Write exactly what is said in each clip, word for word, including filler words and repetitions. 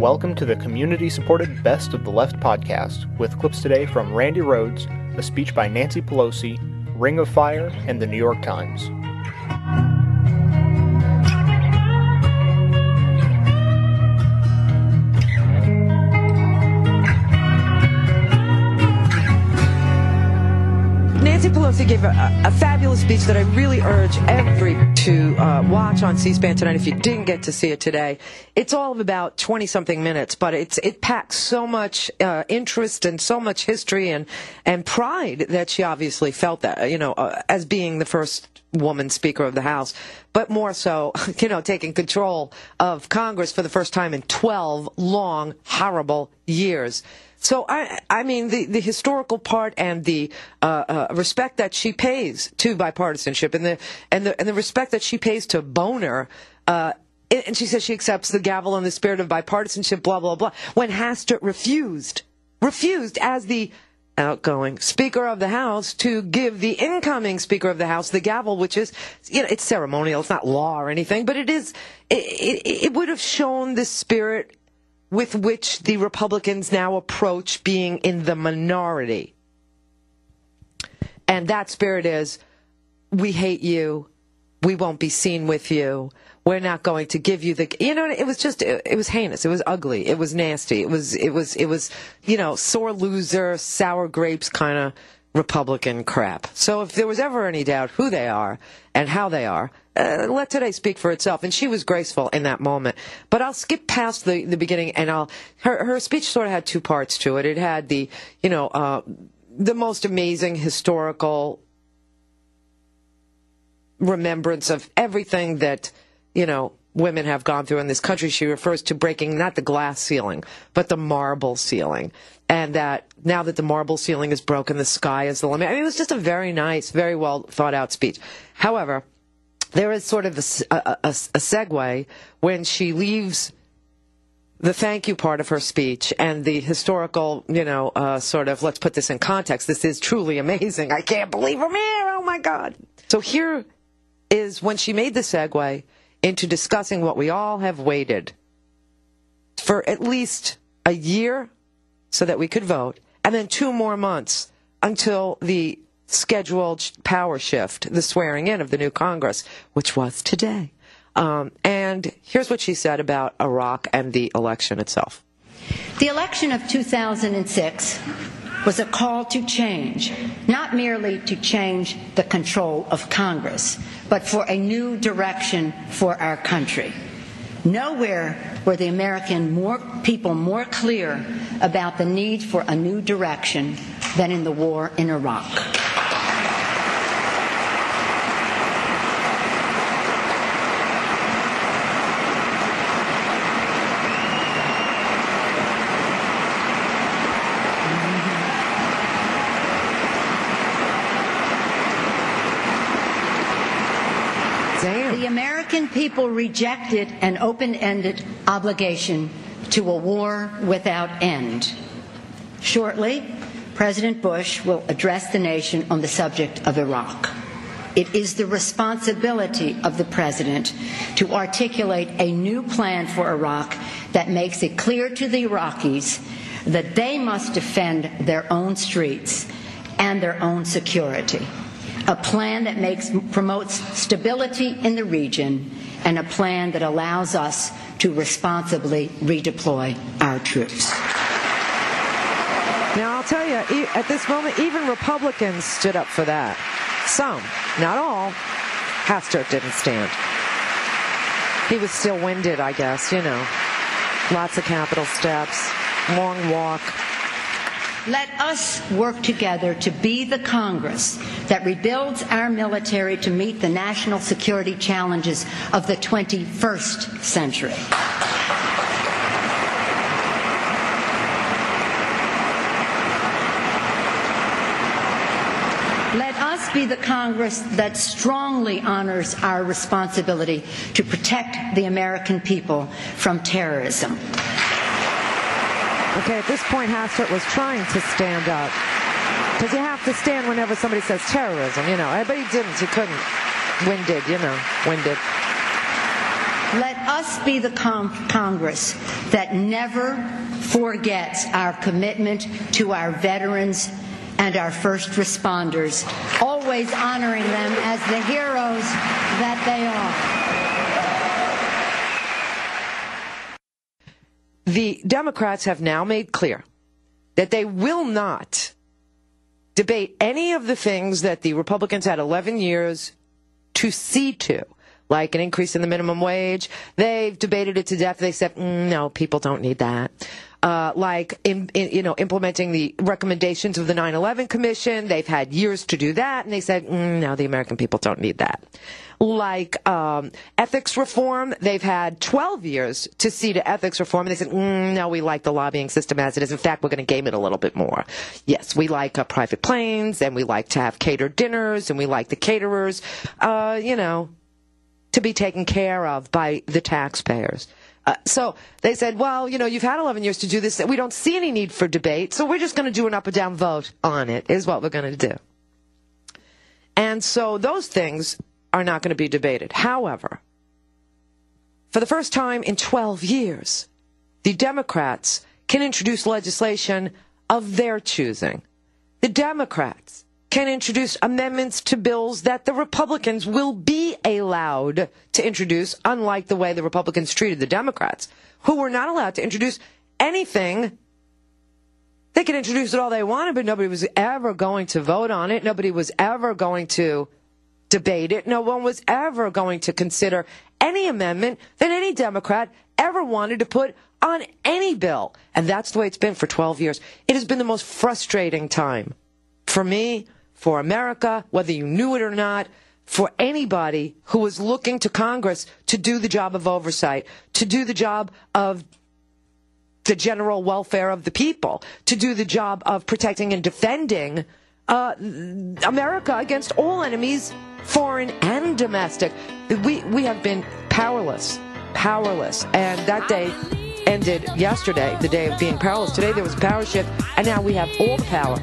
Welcome to the community-supported Best of the Left podcast, with clips today from Randy Rhoads, a speech by Nancy Pelosi, Ring of Fire, and the New York Times. Nancy Pelosi gave a, a fabulous speech that I really urge every to uh, watch on C-SPAN tonight if you didn't get to see it today. It's all of about twenty-something minutes, but it's it packs so much uh, interest and so much history and, and pride that she obviously felt that, you know, uh, as being the first woman Speaker of the House, but more so, you know, taking control of Congress for the first time in twelve long, horrible years. So, I, I mean, the, the historical part and the uh, uh, respect that she pays to bipartisanship and the and the and the respect that she pays to Boehner, uh, and she says she accepts the gavel in the spirit of bipartisanship, blah, blah, blah, when Hastert refused, refused as the outgoing Speaker of the House to give the incoming Speaker of the House the gavel, which is, you know, it's ceremonial, it's not law or anything, but it is, it, it, it would have shown the spirit with which the Republicans now approach being in the minority. And that spirit is, we hate you, we won't be seen with you, we're not going to give you the, you know, it was just, it, it was heinous, it was ugly, it was nasty, it was, it was, it was, you know, sore loser, sour grapes kind of Republican crap. So if there was ever any doubt who they are and how they are, uh, let today speak for itself. And she was graceful in that moment. But I'll skip past the, the beginning, and I'll, her, her speech sort of had two parts to it. It had the, you know, uh, the most amazing historical remembrance of everything that, you know, women have gone through in this country. She refers to breaking not the glass ceiling, but the marble ceiling. And that now that the marble ceiling is broken, the sky is the limit. I mean, it was just a very nice, very well thought out speech. However, there is sort of a, a, a, a segue when she leaves the thank you part of her speech and the historical, you know, uh, sort of, let's put this in context. This is truly amazing. I can't believe I'm here. Oh, my God. So here is when she made the segue into discussing what we all have waited for at least a year so that we could vote, and then two more months until the scheduled power shift, the swearing in of the new Congress, which was today. Um, and here's what she said about Iraq and the election itself. The election of two thousand six was a call to change, not merely to change the control of Congress, but for a new direction for our country. Nowhere were the American more, people more clear about the need for a new direction than in the war in Iraq. The American people rejected an open-ended obligation to a war without end. Shortly, President Bush will address the nation on the subject of Iraq. It is the responsibility of the President to articulate a new plan for Iraq that makes it clear to the Iraqis that they must defend their own streets and their own security. A plan that makes, promotes stability in the region, and a plan that allows us to responsibly redeploy our troops. Now, I'll tell you, at this moment, even Republicans stood up for that. Some, not all. Hastert didn't stand. He was still winded, I guess, you know. Lots of Capitol steps, long walk. Let us work together to be the Congress that rebuilds our military to meet the national security challenges of the twenty-first century. Let us be the Congress that strongly honors our responsibility to protect the American people from terrorism. Okay, at this point, Hastert was trying to stand up. Because you have to stand whenever somebody says terrorism, you know. But he didn't. He couldn't. Winded, you know. Winded. Let us be the con- Congress that never forgets our commitment to our veterans and our first responders, always honoring them as the heroes that they are. The Democrats have now made clear that they will not debate any of the things that the Republicans had eleven years to see to, like an increase in the minimum wage. They've debated it to death. They said, mm, no, people don't need that. Uh, like, in, in, you know, implementing the recommendations of the nine eleven Commission. They've had years to do that, and they said, mm, no, the American people don't need that. Like um, ethics reform, they've had twelve years to see to ethics reform, and they said, mm, no, we like the lobbying system as it is. In fact, we're going to game it a little bit more. Yes, we like uh, private planes, and we like to have catered dinners, and we like the caterers, uh, you know, to be taken care of by the taxpayers. Uh, so they said, well, you know, you've had eleven years to do this. We don't see any need for debate, so we're just going to do an up or down vote on it, is what we're going to do. And so those things are not going to be debated. However, for the first time in twelve years, the Democrats can introduce legislation of their choosing. The Democrats can introduce amendments to bills that the Republicans will be allowed to introduce, unlike the way the Republicans treated the Democrats, who were not allowed to introduce anything. They could introduce it all they wanted, but nobody was ever going to vote on it. Nobody was ever going to debate it. No one was ever going to consider any amendment that any Democrat ever wanted to put on any bill. And that's the way it's been for twelve years. It has been the most frustrating time for me, for America, whether you knew it or not, for anybody who was looking to Congress to do the job of oversight, to do the job of the general welfare of the people, to do the job of protecting and defending uh, America against all enemies, foreign and domestic. We we have been powerless, powerless. And that day ended yesterday, the day of being powerless. Today there was a power shift, and now we have all the power.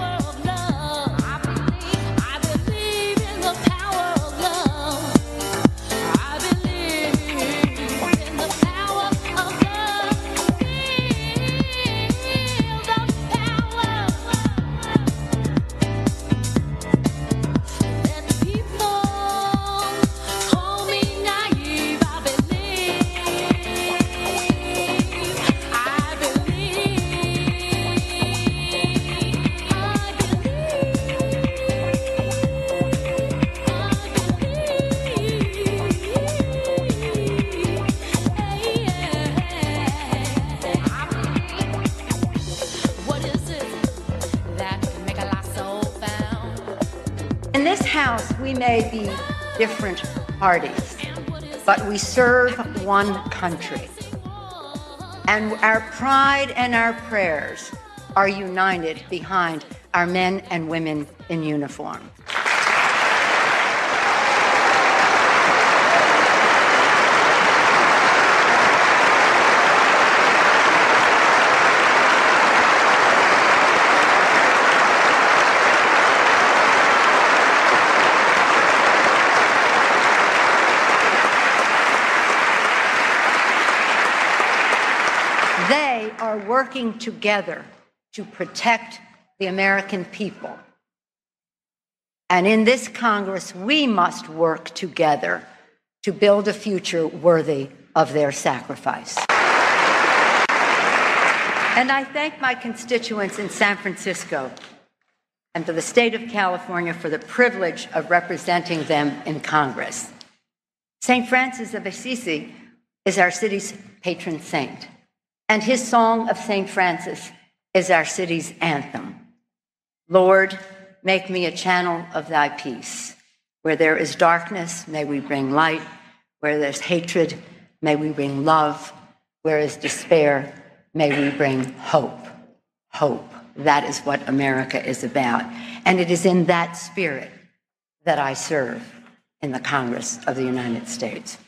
We may be different parties, but we serve one country. And our pride and our prayers are united behind our men and women in uniform. Are working together to protect the American people. And in this Congress, we must work together to build a future worthy of their sacrifice. And I thank my constituents in San Francisco and to the state of California for the privilege of representing them in Congress. Saint Francis of Assisi is our city's patron saint, and his song of Saint Francis is our city's anthem. Lord, make me a channel of thy peace. Where there is darkness, may we bring light. Where there's hatred, may we bring love. Where is despair, may we bring hope. Hope. That is what America is about. And it is in that spirit that I serve in the Congress of the United States.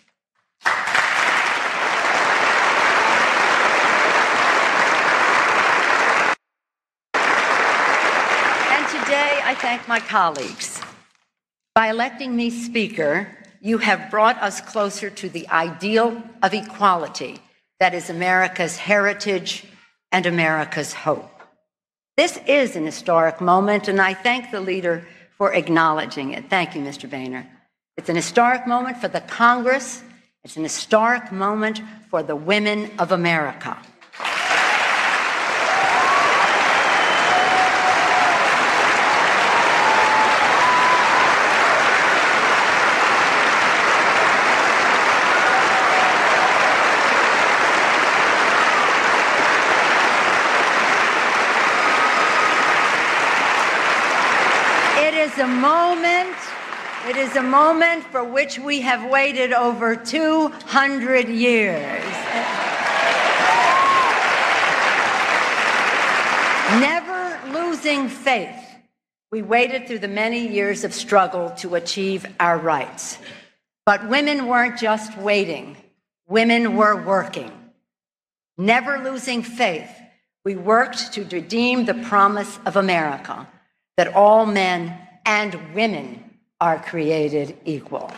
Today, I thank my colleagues. By electing me Speaker, you have brought us closer to the ideal of equality that is America's heritage and America's hope. This is an historic moment, and I thank the leader for acknowledging it. Thank you, Mister Boehner. It's an historic moment for the Congress. It's an historic moment for the women of America. It is a moment, it is a moment for which we have waited over two hundred years. Never losing faith, we waited through the many years of struggle to achieve our rights. But women weren't just waiting, women were working. Never losing faith, we worked to redeem the promise of America, that all men and women are created equal.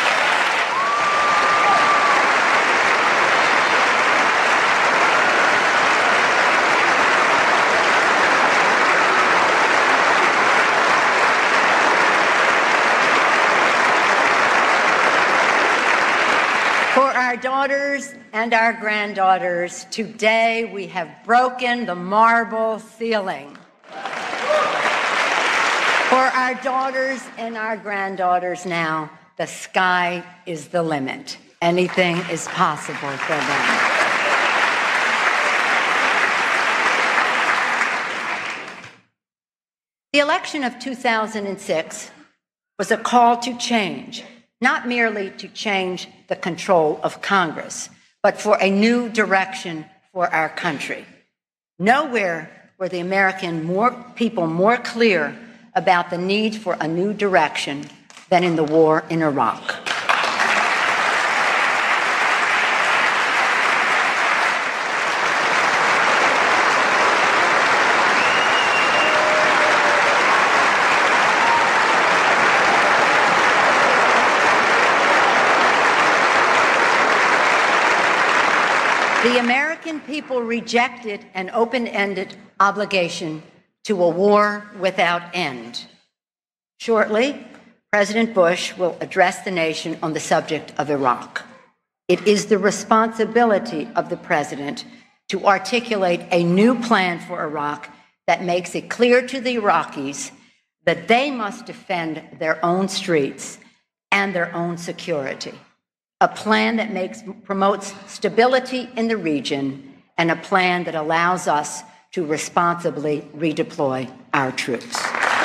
For our daughters and our granddaughters, today we have broken the marble ceiling. For our daughters and our granddaughters now, the sky is the limit. Anything is possible for them. The election of two thousand six was a call to change, not merely to change the control of Congress, but for a new direction for our country. Nowhere were the American more, people more clear about the need for a new direction than in the war in Iraq. The American people rejected an open-ended obligation to a war without end. Shortly, President Bush will address the nation on the subject of Iraq. It is the responsibility of the president to articulate a new plan for Iraq that makes it clear to the Iraqis that they must defend their own streets and their own security. A plan that makes, promotes stability in the region, and a plan that allows us to responsibly redeploy our troops.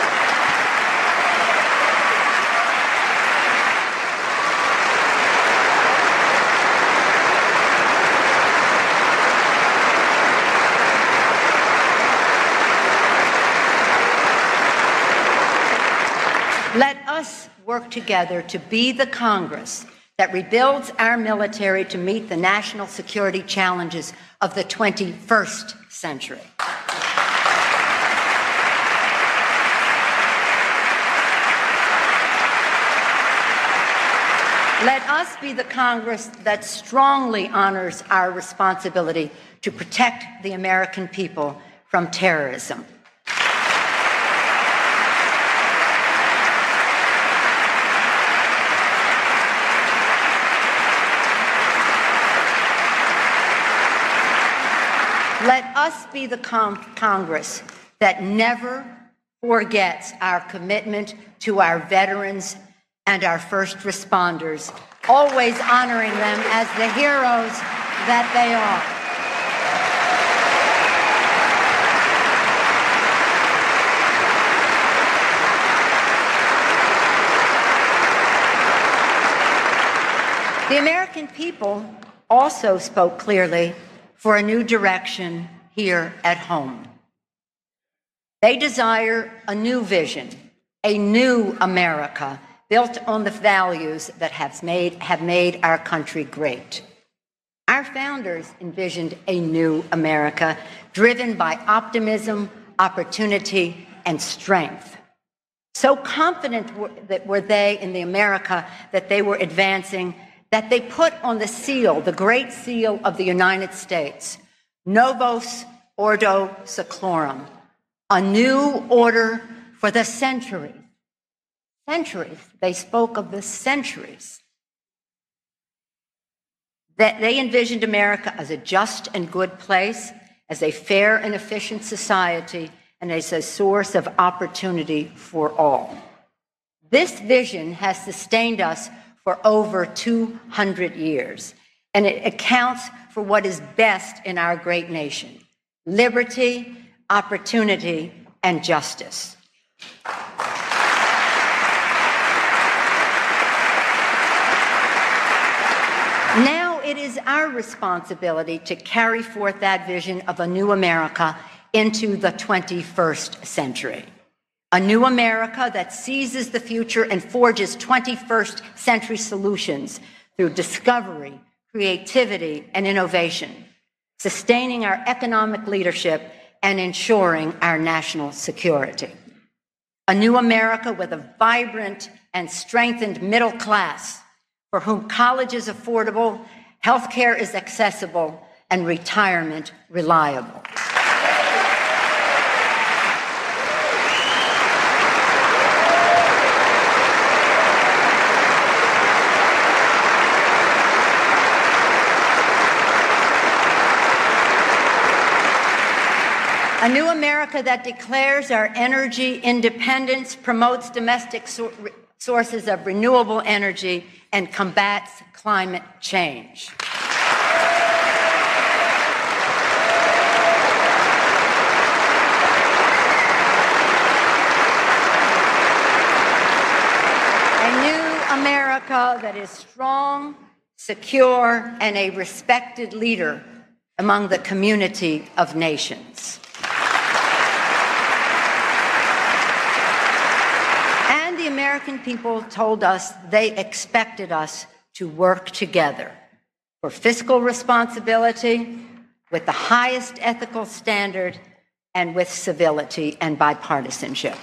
Let us work together to be the Congress that rebuilds our military to meet the national security challenges of the twenty-first century. Let us be the Congress that strongly honors our responsibility to protect the American people from terrorism. Let us be the con- Congress that never forgets our commitment to our veterans and our first responders, always honoring them as the heroes that they are. The American people also spoke clearly for a new direction here at home. They desire a new vision, a new America built on the values that have made, have made our country great. Our founders envisioned a new America driven by optimism, opportunity, and strength. So confident were, that were they in the America that they were advancing that they put on the seal, the great seal of the United States, Novus Ordo Seclorum, a new order for the centuries. Centuries. They spoke of the centuries. That they envisioned America as a just and good place, as a fair and efficient society, and as a source of opportunity for all. This vision has sustained us for over two hundred years, and it accounts for what is best in our great nation: liberty, opportunity, and justice. Now it is our responsibility to carry forth that vision of a new America into the twenty-first century. A new America that seizes the future and forges twenty-first century solutions through discovery, creativity, and innovation, sustaining our economic leadership and ensuring our national security. A new America with a vibrant and strengthened middle class for whom college is affordable, healthcare is accessible, and retirement reliable. A new America that declares our energy independence, promotes domestic so- sources of renewable energy, and combats climate change. A new America that is strong, secure, and a respected leader among the community of nations. The American people told us they expected us to work together for fiscal responsibility, with the highest ethical standard, and with civility and bipartisanship.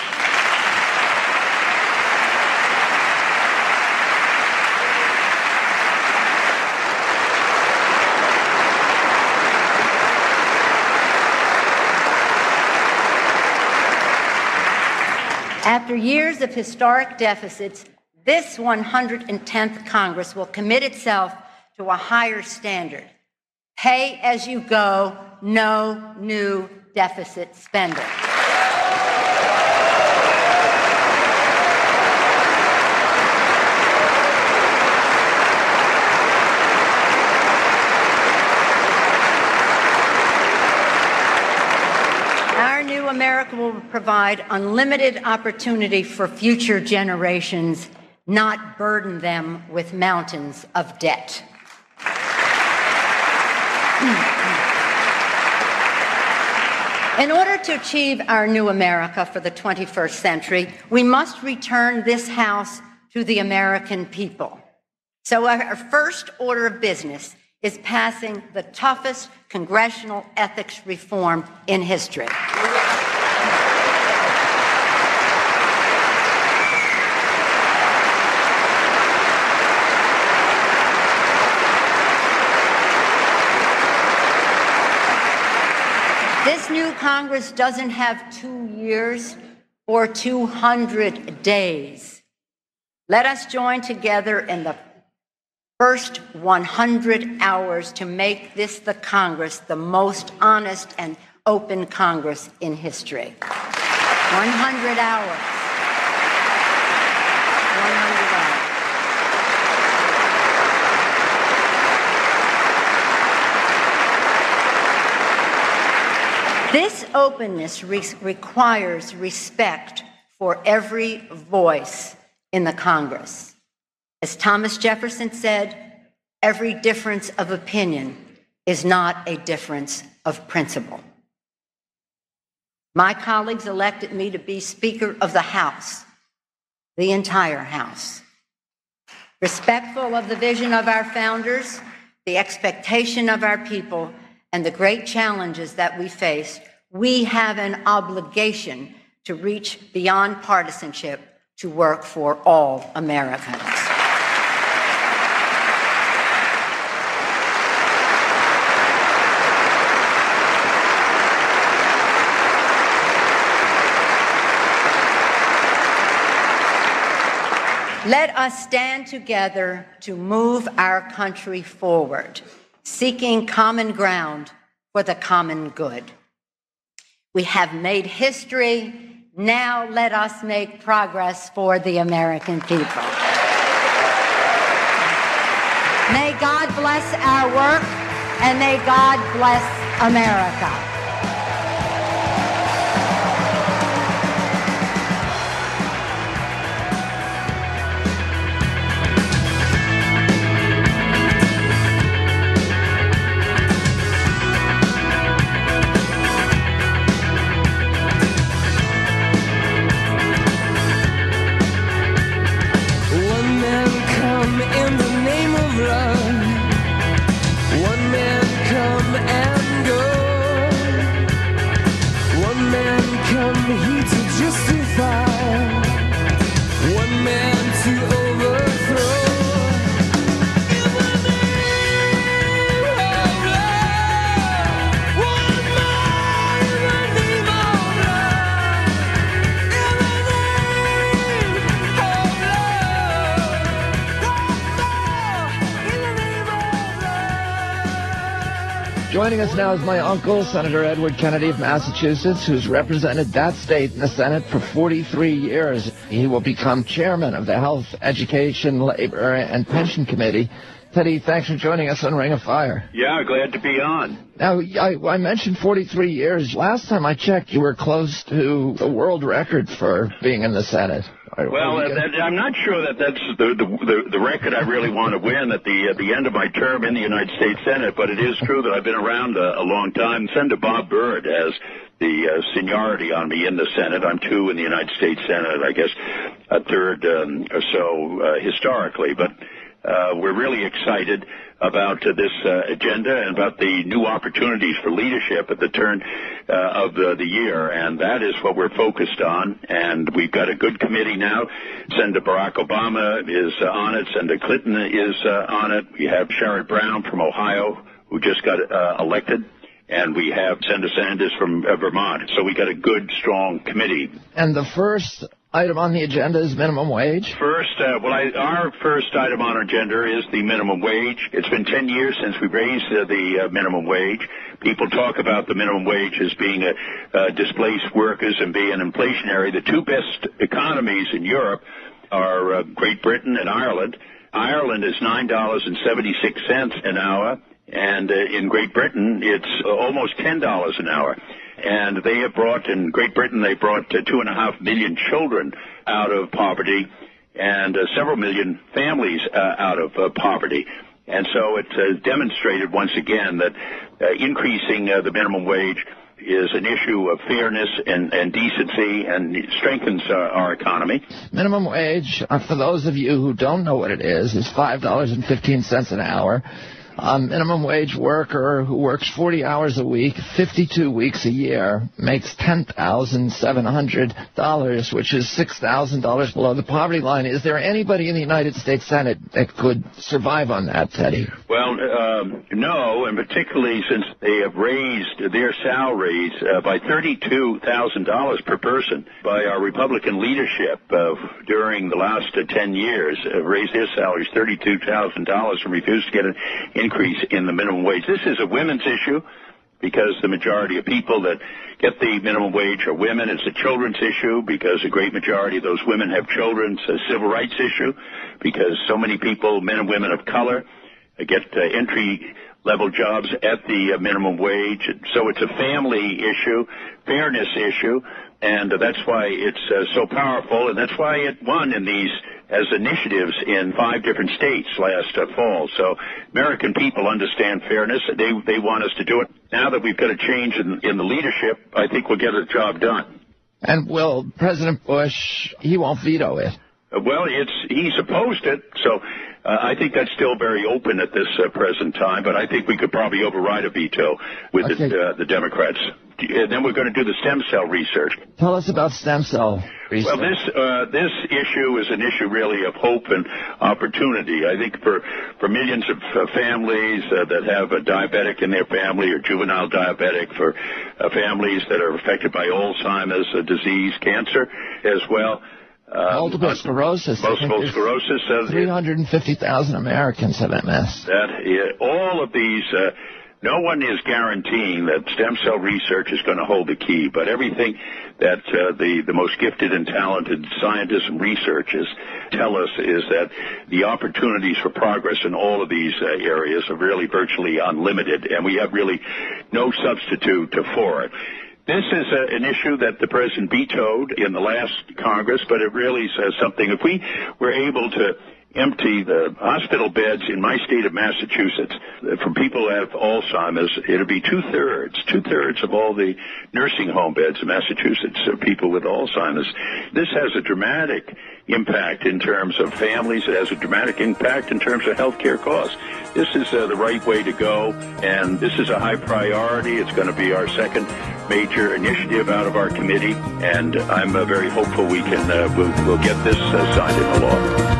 After years of historic deficits, this one hundred tenth Congress will commit itself to a higher standard: pay as you go, no new deficit spending. America will provide unlimited opportunity for future generations, not burden them with mountains of debt. In order to achieve our new America for the twenty-first century, we must return this House to the American people. So our first order of business is passing the toughest congressional ethics reform in history. This new Congress doesn't have two years or two hundred days. Let us join together in the first one hundred hours to make this the Congress, the most honest and open Congress in history. one hundred hours. one hundred hours. This openness re- requires respect for every voice in the Congress. As Thomas Jefferson said, every difference of opinion is not a difference of principle. My colleagues elected me to be Speaker of the House, the entire House. Respectful of the vision of our founders, the expectation of our people, and the great challenges that we face, we have an obligation to reach beyond partisanship to work for all Americans. Let us stand together to move our country forward, seeking common ground for the common good. We have made history. Now let us make progress for the American people. May God bless our work, and may God bless America. Joining us now is my uncle, Senator Edward Kennedy of Massachusetts, who's represented that state in the Senate for forty-three years. He will become chairman of the Health, Education, Labor, and Pension Committee. Teddy, thanks for joining us on Ring of Fire. Yeah, glad to be on. Now, I, I mentioned forty-three years. Last time I checked, you were close to the world record for being in the Senate. Well, uh, that, I'm not sure that that's the, the the the record I really want to win at the at the end of my term in the United States Senate, but it is true that I've been around a, a long time. Senator Bob Byrd has the uh, seniority on me in the Senate. I'm two in the United States Senate, I guess a third um, or so uh, historically, but uh, we're really excited about uh, this uh, agenda and about the new opportunities for leadership at the turn uh, of the, the year, and that is what we're focused on. And we've got a good committee now. Senator Barack Obama is uh, on it. Senator Clinton is uh, on it. We have Sherrod Brown from Ohio, who just got uh, elected. And we have Senator Sanders from uh, Vermont. So we got a good, strong committee. And the first item on the agenda is minimum wage? First, uh, well, I, our first item on our agenda is the minimum wage. It's been ten years since we raised uh, the uh, minimum wage. People talk about the minimum wage as being uh, uh, displaced workers and being inflationary. The two best economies in Europe are uh, Great Britain and Ireland. Ireland is nine dollars and seventy-six cents an hour. And uh, in Great Britain, it's uh, almost ten dollars an hour. And they have brought, in Great Britain, they brought uh, two and a half million children out of poverty and uh, several million families uh, out of uh, poverty. And so it uh, demonstrated once again that uh, increasing uh, the minimum wage is an issue of fairness and, and decency, and it strengthens uh, our economy. Minimum wage, uh, for those of you who don't know what it is, is five dollars and fifteen cents an hour. A minimum wage worker who works forty hours a week, fifty-two weeks a year, makes ten thousand seven hundred dollars, which is six thousand dollars below the poverty line. Is there anybody in the United States Senate that could survive on that, Teddy? Well, um, no, and particularly since they have raised their salaries uh, by thirty-two thousand dollars per person by our Republican leadership uh, during the last uh, ten years, uh, raised their salaries thirty-two thousand dollars and refused to get an increase in the minimum wage. This is a women's issue because the majority of people that get the minimum wage are women. It's a children's issue because a great majority of those women have children. It's a civil rights issue because so many people, men and women of color, get uh, entry-level jobs at the uh, minimum wage. So it's a family issue, fairness issue, and uh, that's why it's uh, so powerful, and that's why it won in these as initiatives in five different states last uh, fall. So American people understand fairness. They they want us to do it. Now that we've got a change in, in the leadership, I think we'll get the job done. And will President Bush, he won't veto it? Uh, well, it's he's opposed it, so uh, I think that's still very open at this uh, present time, but I think we could probably override a veto with okay. the, uh, the Democrats. and then we're going to do the stem cell research. Tell us about stem cell research. Well, this uh, this issue is an issue really of hope and opportunity. I think for for millions of uh, families uh, that have a diabetic in their family or juvenile diabetic, for uh, families that are affected by Alzheimer's uh, disease, cancer as well. Um, multiple sclerosis. Multiple sclerosis. Uh, three hundred fifty thousand Americans have M S. That uh, all of these. Uh, No one is guaranteeing that stem cell research is going to hold the key, but everything that uh, the, the most gifted and talented scientists and researchers tell us is that the opportunities for progress in all of these uh, areas are really virtually unlimited, and we have really no substitute for it. This is a, an issue that the president vetoed in the last Congress, but it really says something. If we were able to empty the hospital beds in my state of Massachusetts from people who have Alzheimer's, it'll be two-thirds, two-thirds of all the nursing home beds in Massachusetts are people with Alzheimer's. This has a dramatic impact in terms of families. It has a dramatic impact in terms of health care costs. This is uh, the right way to go, and this is a high priority. It's going to be our second major initiative out of our committee, and I'm uh, very hopeful we can uh, we'll, we'll get this uh, signed into law.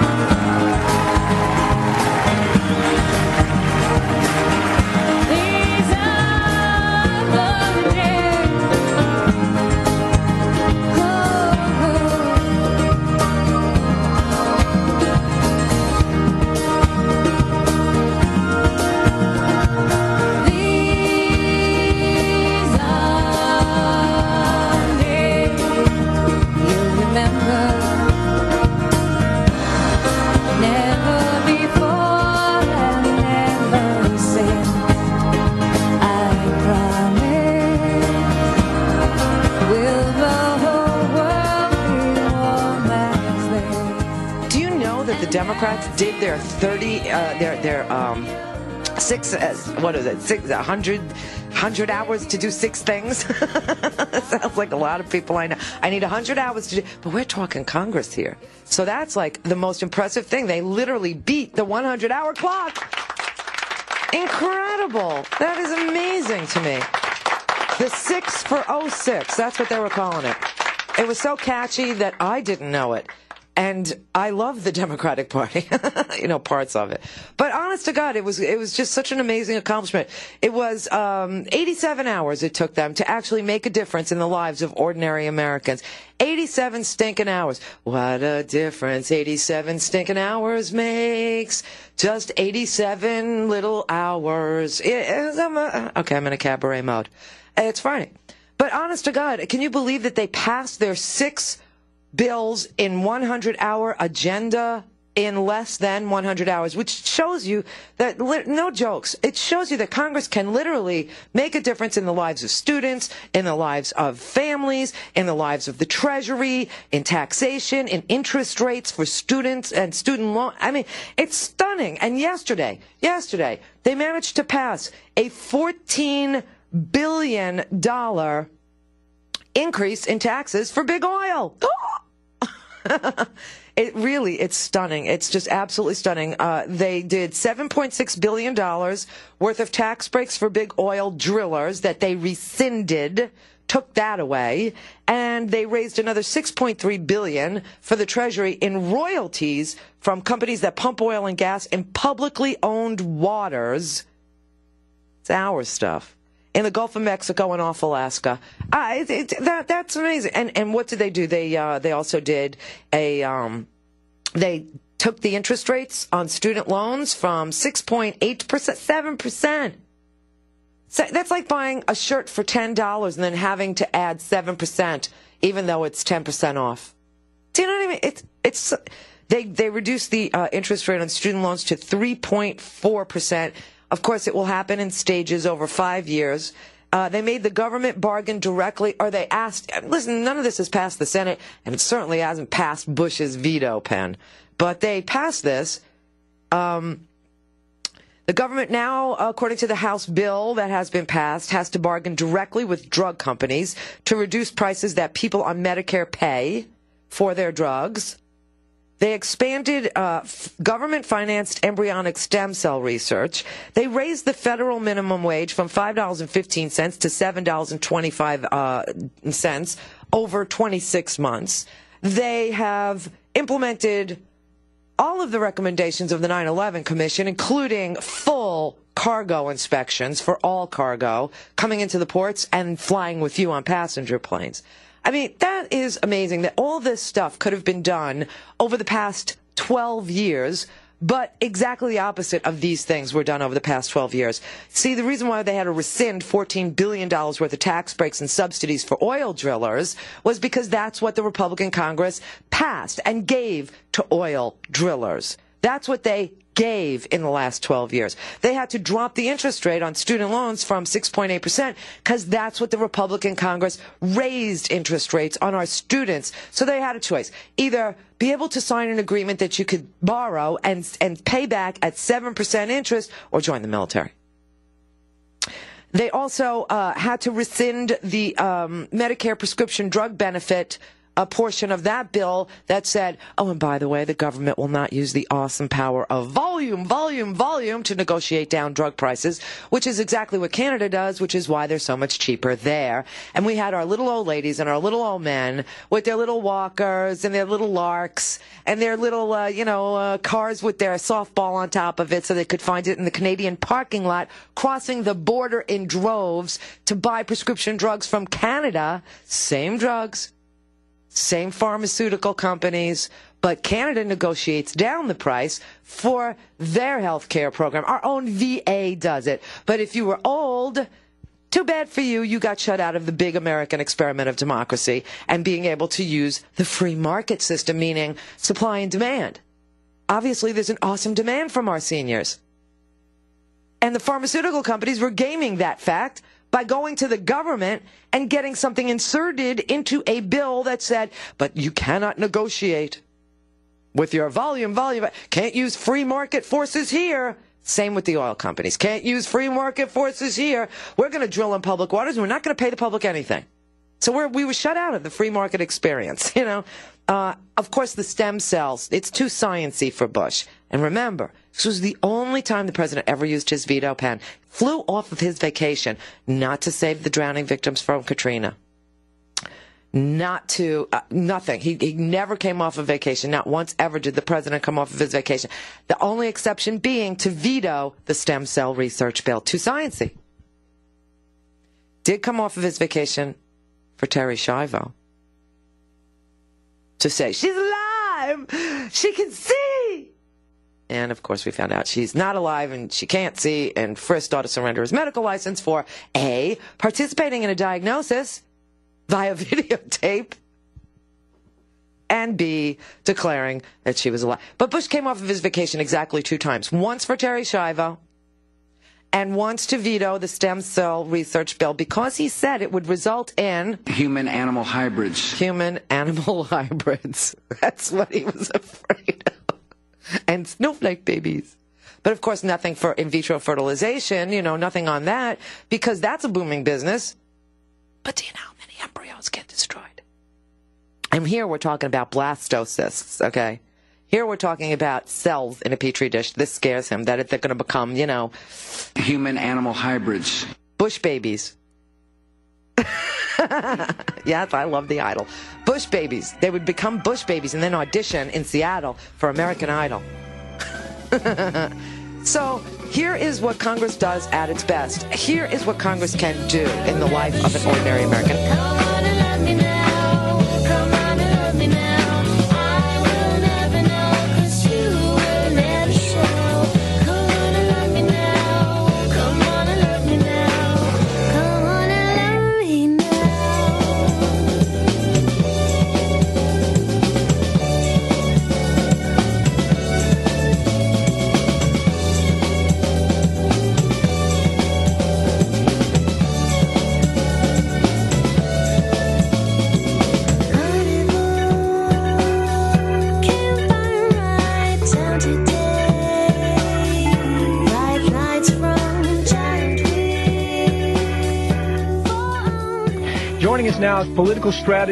Democrats did their thirty, uh, their their um, six, uh, what is it, six, a hundred, hundred hours to do six things. Sounds like a lot of people I know. I need a hundred hours to do, but we're talking Congress here, so that's like the most impressive thing. They literally beat the one hundred hour clock. Incredible! That is amazing to me. The six for oh six. That's what they were calling it. It was so catchy that I didn't know it. And I love the Democratic Party, you know, parts of it. But honest to God, it was it was just such an amazing accomplishment. It was um, eighty-seven hours it took them to actually make a difference in the lives of ordinary Americans. eighty-seven stinking hours. What a difference eighty-seven stinking hours makes. Just eighty-seven little hours. It, it, I'm a, okay, I'm in a cabaret mode. It's funny. But honest to God, can you believe that they passed their six bills in one hundred hour agenda in less than one hundred hours, which shows you that, no jokes, it shows you that Congress can literally make a difference in the lives of students, in the lives of families, in the lives of the Treasury, in taxation, in interest rates for students and student loan. I mean, it's stunning. And yesterday, yesterday, they managed to pass a fourteen billion dollars increase in taxes for big oil. It really, it's stunning. It's just absolutely stunning. Uh, they did seven point six billion dollars worth of tax breaks for big oil drillers that they rescinded, took that away, and they raised another six point three billion dollars for the Treasury in royalties from companies that pump oil and gas in publicly owned waters. It's our stuff. In the Gulf of Mexico and off Alaska. Uh, it, it, that, that's amazing. And and what did they do? They uh, they also did a, um, they took the interest rates on student loans from six point eight percent, seven percent. So that's like buying a shirt for ten dollars and then having to add seven percent, even though it's ten percent off. Do you know what I mean? It's, it's, they, they reduced the uh, interest rate on student loans to three point four percent. Of course, it will happen in stages over five years. Uh, they made the government bargain directly, or they asked, listen, none of this has passed the Senate, and it certainly hasn't passed Bush's veto pen. But they passed this. Um, the government now, according to the House bill that has been passed, has to bargain directly with drug companies to reduce prices that people on Medicare pay for their drugs. They expanded uh, f- government-financed embryonic stem cell research. They raised the federal minimum wage from five dollars and fifteen cents to seven dollars and twenty-five cents over twenty-six months. They have implemented all of the recommendations of the nine eleven Commission, including full cargo inspections for all cargo coming into the ports and flying with you on passenger planes. I mean, that is amazing that all this stuff could have been done over the past twelve years, but exactly the opposite of these things were done over the past twelve years. See, the reason why they had to rescind fourteen billion dollars worth of tax breaks and subsidies for oil drillers was because that's what the Republican Congress passed and gave to oil drillers. That's what they gave in the last twelve years. They had to drop the interest rate on student loans from six point eight percent because that's what the Republican Congress raised interest rates on our students. So they had a choice. Either be able to sign an agreement that you could borrow and, and pay back at seven percent interest or join the military. They also uh, had to rescind the um, Medicare prescription drug benefit a portion of that bill that said, oh, and by the way, the government will not use the awesome power of volume, volume, volume to negotiate down drug prices, which is exactly what Canada does, which is why they're so much cheaper there. And we had our little old ladies and our little old men with their little walkers and their little larks and their little, uh, you know, uh, cars with their softball on top of it so they could find it in the Canadian parking lot, crossing the border in droves to buy prescription drugs from Canada. Same drugs. Same pharmaceutical companies, but Canada negotiates down the price for their health care program. Our own V A does it. But if you were old, too bad for you. You got shut out of the big American experiment of democracy and being able to use the free market system, meaning supply and demand. Obviously, there's an awesome demand from our seniors. And the pharmaceutical companies were gaming that fact by going to the government and getting something inserted into a bill that said, but you cannot negotiate with your volume, volume. Can't use free market forces here. Same with the oil companies. Can't use free market forces here. We're going to drill in public waters and we're not going to pay the public anything. So we're, we were shut out of the free market experience, you know. Uh, of course, the stem cells, it's too sciencey for Bush. And remember, this was the only time the president ever used his veto pen. Flew off of his vacation, not to save the drowning victims from Katrina. Not to, uh, nothing. He, he never came off of vacation. Not once ever did the president come off of his vacation. The only exception being to veto the stem cell research bill. Too sciencey. Did come off of his vacation for Terri Schiavo to say, she's alive! She can see! And, of course, we found out she's not alive and she can't see, and first ought to surrender his medical license for A, participating in a diagnosis via videotape, and B, declaring that she was alive. But Bush came off of his vacation exactly two times. Once for Terri Schiavo, and wants to veto the stem cell research bill because he said it would result in human-animal hybrids. Human-animal hybrids. That's what he was afraid of. And snowflake babies. But, of course, nothing for in vitro fertilization, you know, nothing on that, because that's a booming business. But do you know how many embryos get destroyed? And here we're talking about blastocysts, okay? Here we're talking about cells in a petri dish. This scares him, that they're going to become, you know, human-animal hybrids. Bush babies. Yes, I love the Idol. Bush babies. They would become Bush babies and then audition in Seattle for American Idol. So here is what Congress does at its best. Here is what Congress can do in the life of an ordinary American. Come on and love me now. Come on and love me now. Joining us now is political strategist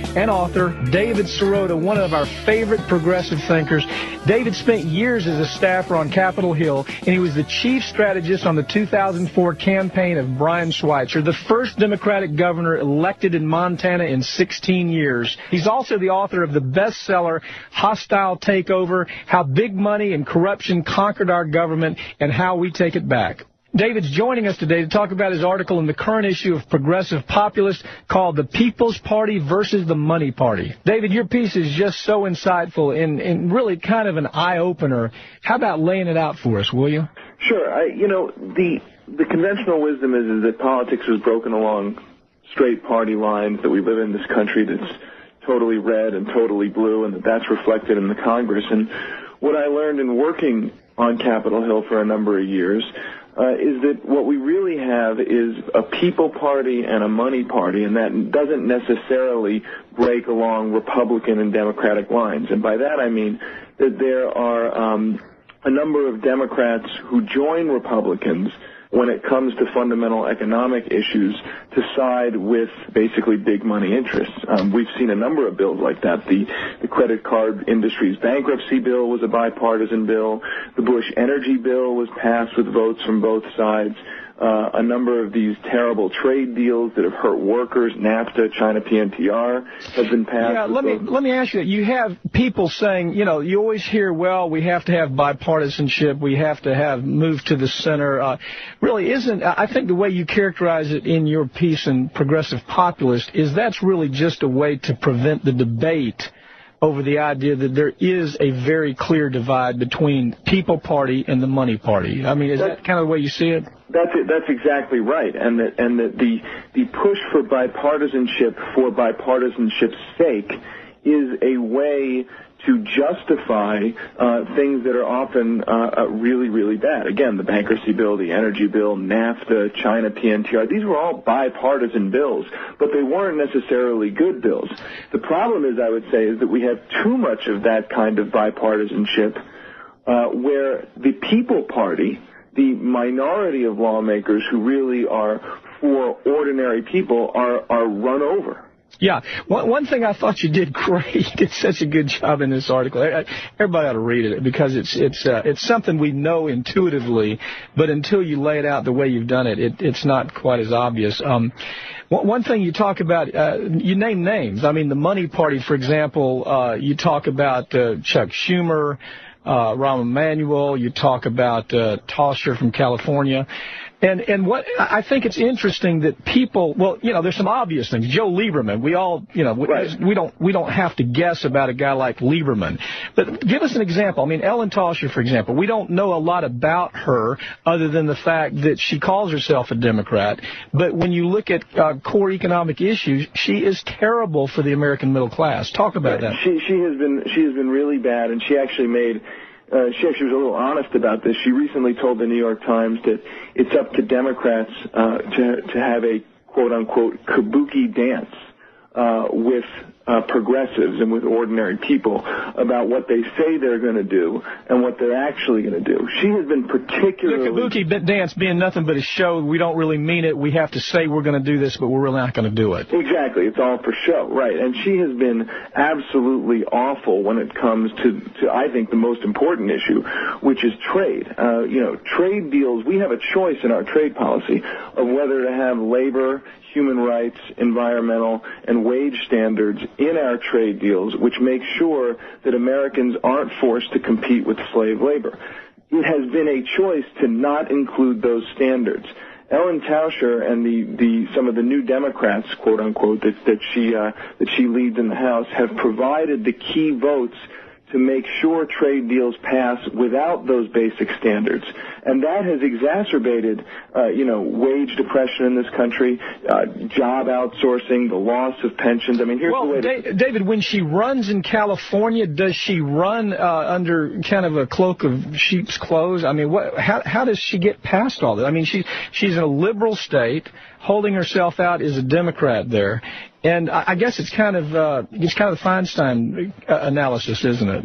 and author, David Sirota, one of our favorite progressive thinkers. David spent years as a staffer on Capitol Hill, and he was the chief strategist on the two thousand four campaign of Brian Schweitzer, the first Democratic governor elected in Montana in sixteen years. He's also the author of the bestseller, Hostile Takeover, How Big Money and Corruption Conquered Our Government and How We Take It Back. David's joining us today to talk about his article in the current issue of Progressive Populist called The People's Party versus the Money Party. David, your piece is just so insightful and, and really kind of an eye-opener. How about laying it out for us, will you? Sure. I, you know, the the conventional wisdom is, is that politics is broken along straight party lines, that we live in this country that's totally red and totally blue, and that that's reflected in the Congress. And what I learned in working on Capitol Hill for a number of years Uh, is that what we really have is a people party and a money party, and that doesn't necessarily break along Republican and Democratic lines. And by that I mean that there are um, a number of Democrats who join Republicans when it comes to fundamental economic issues to side with basically big money interests. Um, we've seen a number of bills like that. The, the credit card industry's bankruptcy bill was a bipartisan bill. The Bush energy bill was passed with votes from both sides. Uh, a number of these terrible trade deals that have hurt workers, NAFTA, China P N T R, have been passed. Yeah, let me let me ask you that. You have people saying, you know, you always hear, well, we have to have bipartisanship, we have to have move to the center. Uh, really isn't, I think the way you characterize it in your piece in Progressive Populist is that's really just a way to prevent the debate over the idea that there is a very clear divide between People Party and the Money Party. I mean, is that's, that kind of the way you see it? That's it. That's exactly right. And that and that the the push for bipartisanship for bipartisanship's sake is a way to justify uh, things that are often uh, really, really bad. Again, the bankruptcy bill, the energy bill, NAFTA, China P N T R, these were all bipartisan bills, but they weren't necessarily good bills. The problem is, I would say, is that we have too much of that kind of bipartisanship uh, where the People Party, the minority of lawmakers who really are for ordinary people, are, are run over. Yeah. One, one thing I thought you did great, you did such a good job in this article. Everybody ought to read it because it's it's uh, it's something we know intuitively, but until you lay it out the way you've done it, it it's not quite as obvious. Um, one thing you talk about, uh, you name names. I mean, the Money Party, for example, uh, you talk about uh, Chuck Schumer, uh, Rahm Emanuel, you talk about uh, Tauscher from California. And and what I think it's interesting that people, well, you know, there's some obvious things. Joe Lieberman, we all, you know, right. we don't we don't have to guess about a guy like Lieberman. But give us an example. I mean, Ellen Tauscher, for example, we don't know a lot about her other than the fact that she calls herself a Democrat. But when you look at uh, core economic issues, she is terrible for the American middle class. Talk about right. that. She she has been she has been really bad, and she actually made. Uh, she actually was a little honest about this. She recently told the New York Times that it's up to Democrats uh, to to have a quote-unquote kabuki dance uh, with uh, progressives and with ordinary people about what they say they're going to do and what they're actually going to do. She has been particularly... The kabuki dance being nothing but a show. We don't really mean it. We have to say we're going to do this, but we're really not going to do it. Exactly. It's all for show, right. And she has been absolutely awful when it comes to, to I think, the most important issue, which is trade. Uh, you know, trade deals, we have a choice in our trade policy of whether to have labor, human rights, environmental, and wage standards in our trade deals, which make sure that Americans aren't forced to compete with slave labor. It has been a choice to not include those standards. Ellen Tauscher and the, the some of the new Democrats, quote unquote, that, that she uh, that she leads in the House, have provided the key votes to make sure trade deals pass without those basic standards. And that has exacerbated, uh, you know, wage depression in this country, uh, job outsourcing, the loss of pensions. I mean, here's well, the way da- to... David, when she runs in California, does she run uh, under kind of a cloak of sheep's clothes? I mean, what, how, how does she get past all that? I mean, she, she's in a liberal state, holding herself out as a Democrat there. And I guess it's kind of uh, it's kind of the Feinstein uh, analysis, isn't it?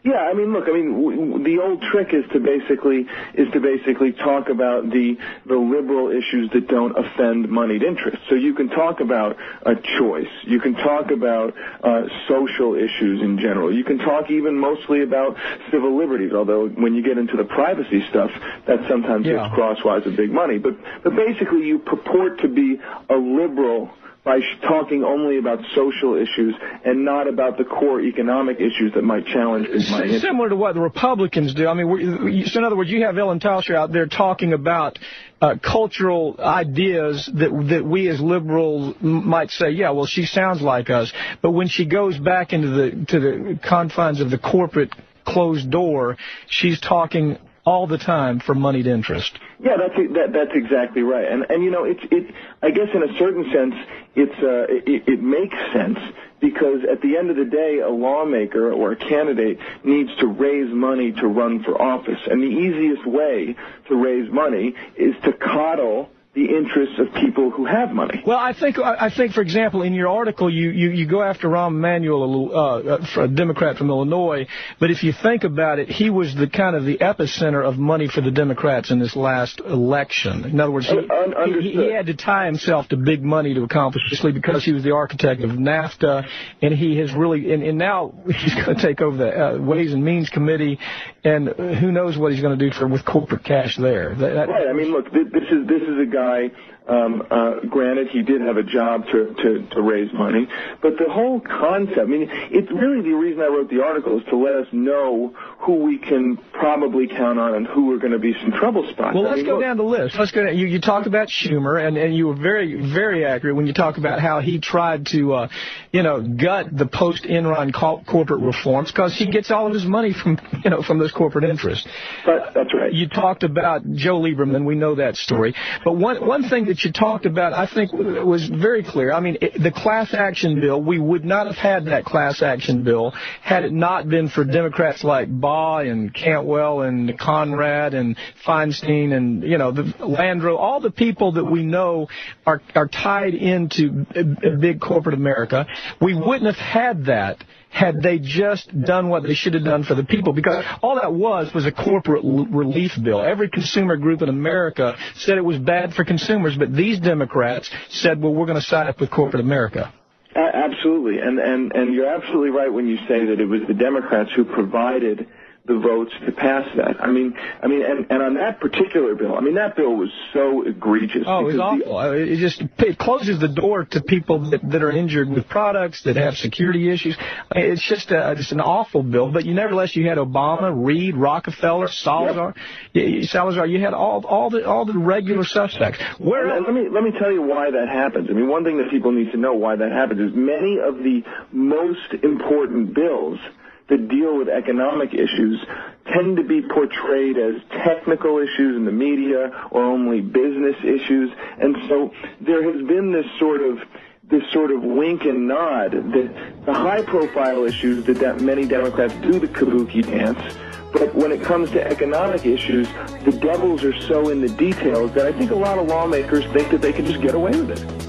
Yeah, I mean, look, I mean, w- w- the old trick is to basically is to basically talk about the the liberal issues that don't offend moneyed interests. So you can talk about a choice. You can talk about uh, social issues in general. You can talk even mostly about civil liberties, although when you get into the privacy stuff, that sometimes Yeah. gets crosswise with big money. But, but basically you purport to be a liberal by sh- talking only about social issues and not about the core economic issues that might challenge big money interests. Similar to what the Republicans do. I mean, we, so in other words, you have Ellen Tauscher out there talking about uh, cultural ideas that that we as liberals m- might say, yeah, well, she sounds like us. But when she goes back into the to the confines of the corporate closed door, she's talking all the time for moneyed interest. Yeah, that's that, that's exactly right. And and you know, it's it. I guess in a certain sense, it's uh, it, it makes sense because at the end of the day, a lawmaker or a candidate needs to raise money to run for office, and the easiest way to raise money is to coddle the interests of people who have money. Well, I think, I think, for example, in your article, you, you, you go after Rahm Emanuel, uh, a Democrat from Illinois, but if you think about it, he was the kind of the epicenter of money for the Democrats in this last election. In other words, he, Un- he, he had to tie himself to big money to accomplish this because he was the architect of NAFTA, and he has really, and, and now he's going to take over the uh, Ways and Means Committee, and who knows what he's going to do for with corporate cash there. That, that, right. I mean, look, this is this is a guy. Um, uh, granted, he did have a job to, to, to raise money, but the whole concept, I mean, it's really the reason I wrote the article is to let us know who we can probably count on and who are going to be some trouble spots. Well, I let's mean, go look, down the list. Let's go down. You, you talked about Schumer, and, and you were very, very accurate when you talk about how he tried to, uh, you know, gut the post-Enron co- corporate reforms because he gets all of his money from, you know, from those corporate interests. But, that's right. You talked about Joe Lieberman. We know that story. But one one thing that you talked about, I think, was very clear. I mean, it, the class action bill, we would not have had that class action bill had it not been for Democrats like Baugh and Cantwell and Conrad and Feinstein and, you know, the Landrieu, all the people that we know are, are tied into a, a big corporate America. We wouldn't have had that had they just done what they should have done for the people, because all that was was a corporate l- relief bill. Every consumer group in America said it was bad for consumers, but these Democrats said, well, we're going to side up with corporate America. A- absolutely, and, and, and you're absolutely right when you say that it was the Democrats who provided the votes to pass that. I mean, I mean, and, and on that particular bill, I mean, that bill was so egregious. Oh, it was awful. The, it just it closes the door to people that, that are injured with products, that have security issues. It's just a, it's an awful bill. But you nevertheless, you had Obama, Reed, Rockefeller, Salazar. Yep. Salazar. You had all all the all the regular suspects. Where and, and let me let me tell you why that happens. I mean, one thing that people need to know why that happens is many of the most important bills that deal with economic issues tend to be portrayed as technical issues in the media or only business issues. And so there has been this sort of this sort of wink and nod that the high-profile issues that, that many Democrats do the kabuki dance, but when it comes to economic issues, the devils are so in the details that I think a lot of lawmakers think that they can just get away with it.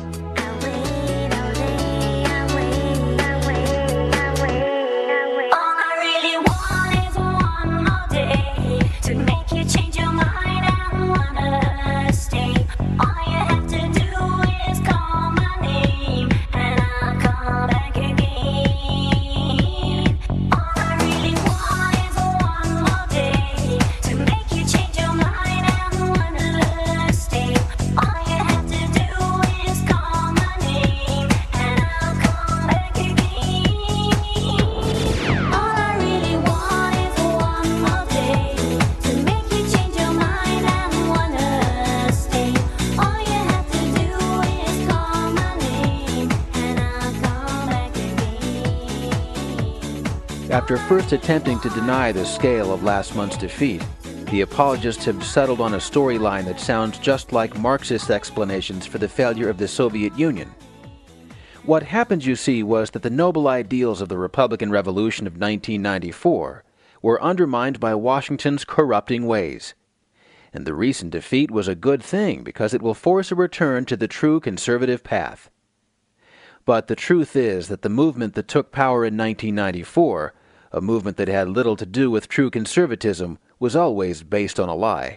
After first attempting to deny the scale of last month's defeat, the apologists have settled on a storyline that sounds just like Marxist explanations for the failure of the Soviet Union. What happened, you see, was that the noble ideals of the Republican Revolution of nineteen ninety-four were undermined by Washington's corrupting ways. And the recent defeat was a good thing because it will force a return to the true conservative path. But the truth is that the movement that took power in nineteen ninety-four a movement that had little to do with true conservatism, was always based on a lie.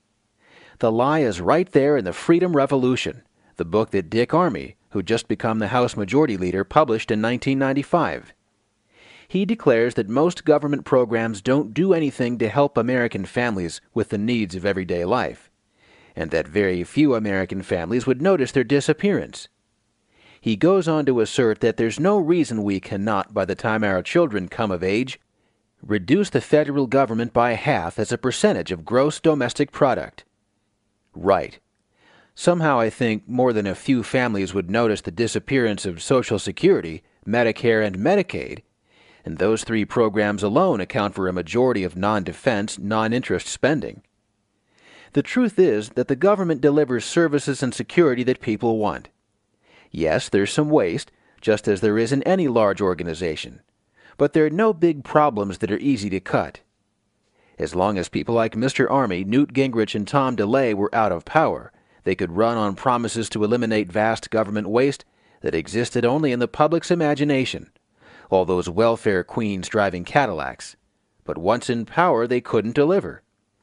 The lie is right there in the Freedom Revolution, the book that Dick Armey, who'd just become the House Majority Leader, published in nineteen ninety-five. He declares that most government programs don't do anything to help American families with the needs of everyday life, and that very few American families would notice their disappearance. He goes on to assert that there's no reason we cannot, by the time our children come of age, reduce the federal government by half as a percentage of gross domestic product. Right. Somehow I think more than a few families would notice the disappearance of Social Security, Medicare, and Medicaid, and those three programs alone account for a majority of non-defense, non-interest spending. The truth is that the government delivers services and security that people want. Yes, there's some waste, just as there is in any large organization, but there are no big problems that are easy to cut. As long as people like Mister Armey, Newt Gingrich, and Tom DeLay were out of power, they could run on promises to eliminate vast government waste that existed only in the public's imagination, all those welfare queens driving Cadillacs. But once in power, they couldn't deliver.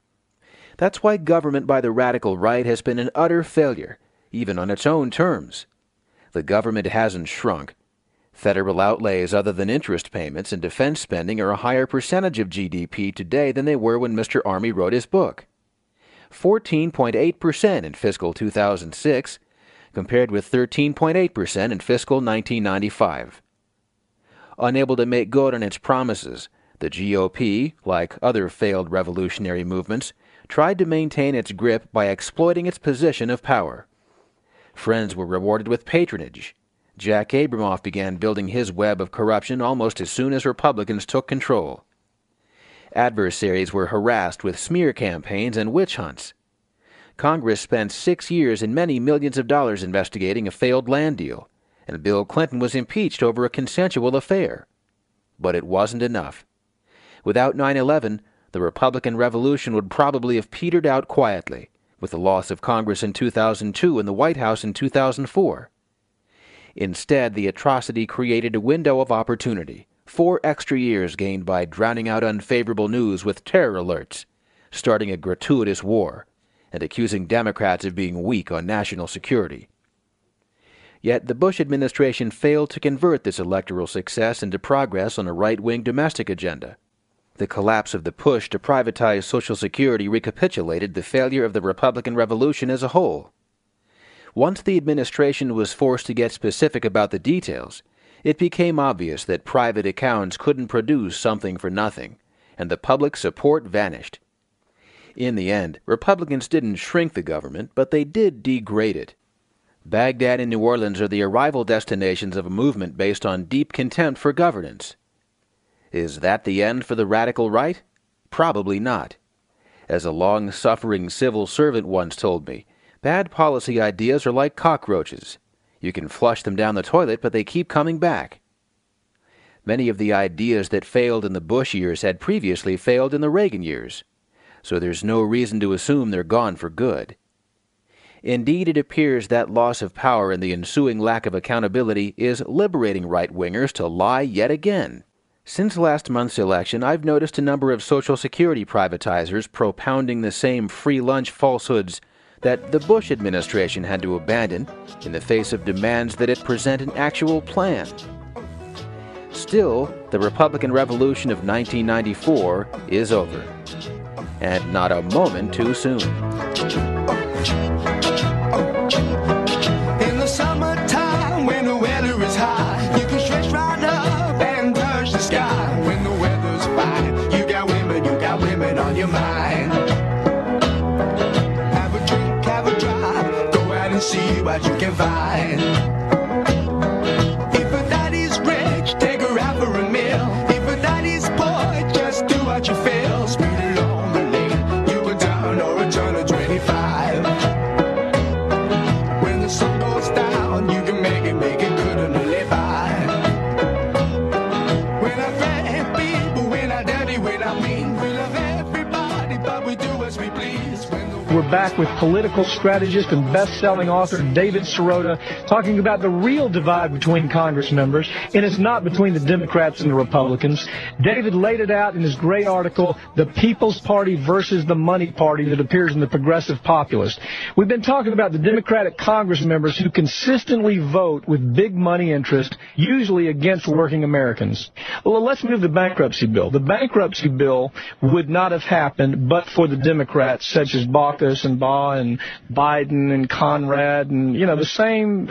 That's why government by the radical right has been an utter failure, even on its own terms. The government hasn't shrunk. Federal outlays other than interest payments and defense spending are a higher percentage of G D P today than they were when Mister Armey wrote his book. fourteen point eight percent in fiscal two thousand six, compared with thirteen point eight percent in fiscal nineteen ninety-five. Unable to make good on its promises, the G O P, like other failed revolutionary movements, tried to maintain its grip by exploiting its position of power. Friends were rewarded with patronage. Jack Abramoff began building his web of corruption almost as soon as Republicans took control. Adversaries were harassed with smear campaigns and witch hunts. Congress spent six years and many millions of dollars investigating a failed land deal, and Bill Clinton was impeached over a consensual affair. But it wasn't enough. Without nine eleven, the Republican Revolution would probably have petered out quietly, with the loss of Congress in two thousand two and the White House in two thousand four. Instead, the atrocity created a window of opportunity, four extra years gained by drowning out unfavorable news with terror alerts, starting a gratuitous war, and accusing Democrats of being weak on national security. Yet the Bush administration failed to convert this electoral success into progress on a right-wing domestic agenda. The collapse of the push to privatize Social Security recapitulated the failure of the Republican Revolution as a whole. Once the administration was forced to get specific about the details, it became obvious that private accounts couldn't produce something for nothing, and the public support vanished. In the end, Republicans didn't shrink the government, but they did degrade it. Baghdad and New Orleans are the arrival destinations of a movement based on deep contempt for governance. Is that the end for the radical right? Probably not. As a long-suffering civil servant once told me, bad policy ideas are like cockroaches. You can flush them down the toilet, but they keep coming back. Many of the ideas that failed in the Bush years had previously failed in the Reagan years, so there's no reason to assume they're gone for good. Indeed, it appears that loss of power and the ensuing lack of accountability is liberating right-wingers to lie yet again. Since last month's election, I've noticed a number of Social Security privatizers propounding the same free lunch falsehoods that the Bush administration had to abandon in the face of demands that it present an actual plan. Still, the Republican Revolution of nineteen ninety-four is over. And not a moment too soon. In the summertime, when the weather is high, you can stretch right up and touch the sky. When the weather's fine, you got women, you got women on your mind. Have a drink, have a drive, go out and see what you can find. If a daddy's rich, take her out for a meal. If a daddy's poor, just do what you feel. Speed along the lane, you go down or a turn of twenty-five. When the sun goes down, you can make it, make it good and live by. When I friend people, when I dirty, when I mean, we love everybody, but we do as we please. When the We're back with political strategist and best-selling author David Sirota talking about the real divide between Congress members, and it's not between the Democrats and the Republicans. David laid it out in his great article, The People's Party versus the Money Party, that appears in the Progressive Populist. We've been talking about the Democratic Congress members who consistently vote with big money interest, usually against working Americans. Well, let's move to the bankruptcy bill. The bankruptcy bill would not have happened but for the Democrats, such as Baucus and Baugh and Biden and Conrad and, you know, the same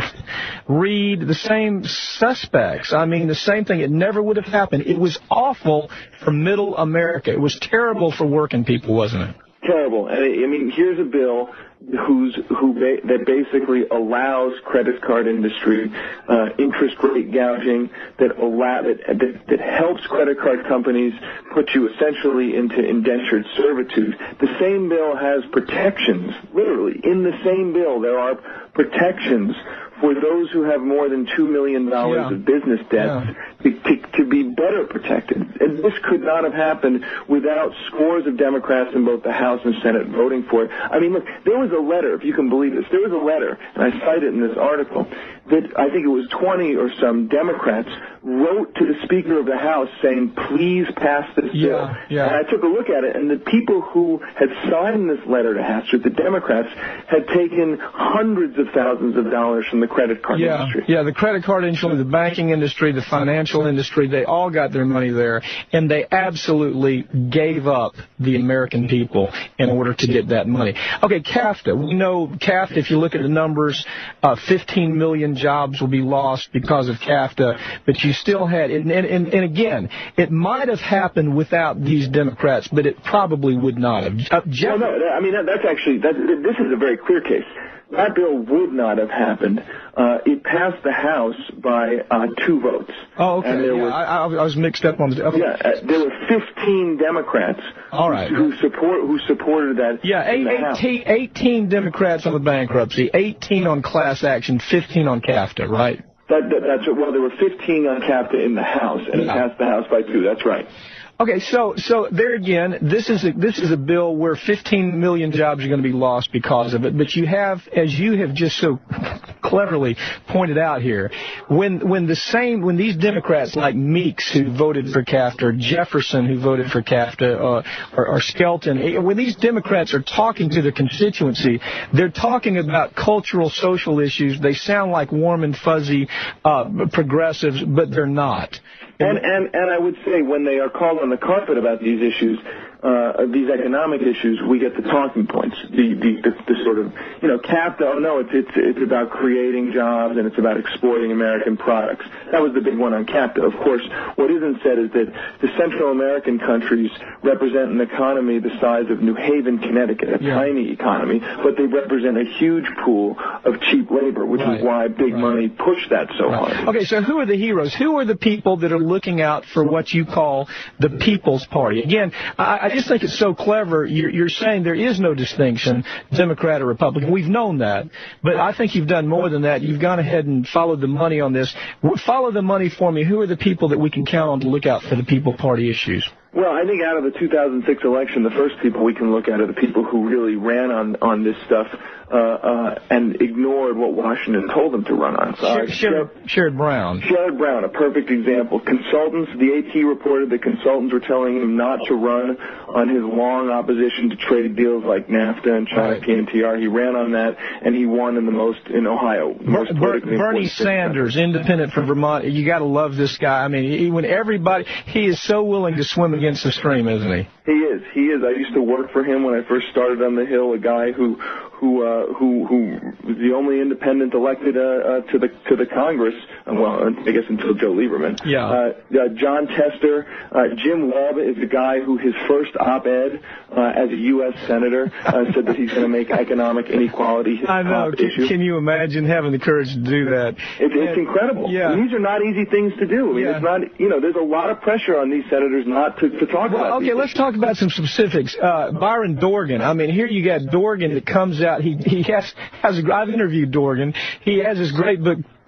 Reid, the same suspects. I mean, the same thing. It never would have happened. It was awful for middle America. It was terrible for working people, wasn't it? Terrible. And I mean, here's a bill who's who ba- that basically allows credit card industry uh, interest rate gouging, that allow that, that that helps credit card companies put you essentially into indentured servitude. The same bill has protections, literally in the same bill there are protections for those who have more than two million dollars yeah. of business debts yeah. to, to, to be better protected. And this could not have happened without scores of Democrats in both the House and Senate voting for it. I mean, look, there was a letter, if you can believe this, there was a letter, and I cite it in this article, that I think it was twenty or some Democrats wrote to the Speaker of the House saying, please pass this yeah, bill. Yeah. And I took a look at it, and the people who had signed this letter to Hastert, the Democrats, had taken hundreds of thousands of dollars from the credit card yeah, industry. Yeah, the credit card industry, the banking industry, the financial industry, they all got their money there, and they absolutely gave up the American people in order to get that money. Okay, CAFTA. We know CAFTA, if you look at the numbers, uh, fifteen million jobs will be lost because of CAFTA, but you still had, and, and, and again, it might have happened without these Democrats, but it probably would not have. Uh, Jeff- well, no, I mean, that, that's actually, that, this is a very clear case. That bill would not have happened. Uh, it passed the House by uh, two votes. Oh, okay. And there yeah, was, I, I was mixed up on the. Okay. Yeah, uh, there were fifteen Democrats. All right. who, who support who supported that. Yeah, eight, eighteen, eighteen Democrats on the bankruptcy, eighteen on class action, fifteen on CAFTA, right? That, that, that's well, there were fifteen on CAFTA in the House, and yeah. it passed the House by two. That's right. Okay, so so there again, this is a, this is a bill where fifteen million jobs are going to be lost because of it. But you have, as you have just so cleverly pointed out here, when when the same when these Democrats like Meeks, who voted for CAFTA, or Jefferson, who voted for CAFTA, uh, or, or Skelton, when these Democrats are talking to their constituency, they're talking about cultural, social issues. They sound like warm and fuzzy uh, progressives, but they're not. And, and and I would say when they are called on the carpet about these issues, uh, these economic issues, we get the talking points, the, the, the, the sort of, you know, CAFTA, oh no, it's, it's, it's about creating jobs and it's about exporting American products. That was the big one on CAFTA. Of course, what isn't said is that the Central American countries represent an economy the size of New Haven, Connecticut, a yeah. tiny economy, but they represent a huge pool of cheap labor, which right. is why big right. money pushed that so right. hard. Okay, so who are the heroes? Who are the people that are looking out for what you call the People's Party? Again, I, I just think it's so clever. You're, you're saying there is no distinction, Democrat or Republican. We've known that, but I think you've done more than that. You've gone ahead and followed the money on this. Follow the money for me. Who are the people that we can count on to look out for the People's Party issues? Well, I think out of the two thousand six election, the first people we can look at are the people who really ran on, on this stuff uh, uh, and ignored what Washington told them to run on. So, Sher- Sher- Sherrod Brown. Sherrod Brown, a perfect example. Consultants, the A T reported that consultants were telling him not to run on his long opposition to trade deals like NAFTA and China right. P N T R. He ran on that, and he won in the most, in Ohio. Most Ber- Bernie Sanders, independent from Vermont. You got to love this guy. I mean, he, when everybody, he is so willing to swim against the stream, isn't he? He is. He is. I used to work for him when I first started on the Hill. A guy who, who, uh, who, who was the only independent elected uh, uh, to the to the Congress. Uh, well, I guess until Joe Lieberman. Yeah. Uh, uh, John Tester, uh, Jim Webb is the guy who his first op-ed uh, as a U S senator uh, said that he's going to make economic inequality his I know. top Can, issue. Can you imagine having the courage to do that? It's, it's incredible. Yeah. And these are not easy things to do. I mean, yeah. it's not. You know, there's a lot of pressure on these senators not to, to talk well, about. Okay, these let's issues. talk about some specifics. Uh, Byron Dorgan. I mean, here you got Dorgan that comes out. He he has has. A, I've interviewed Dorgan. He has this great book,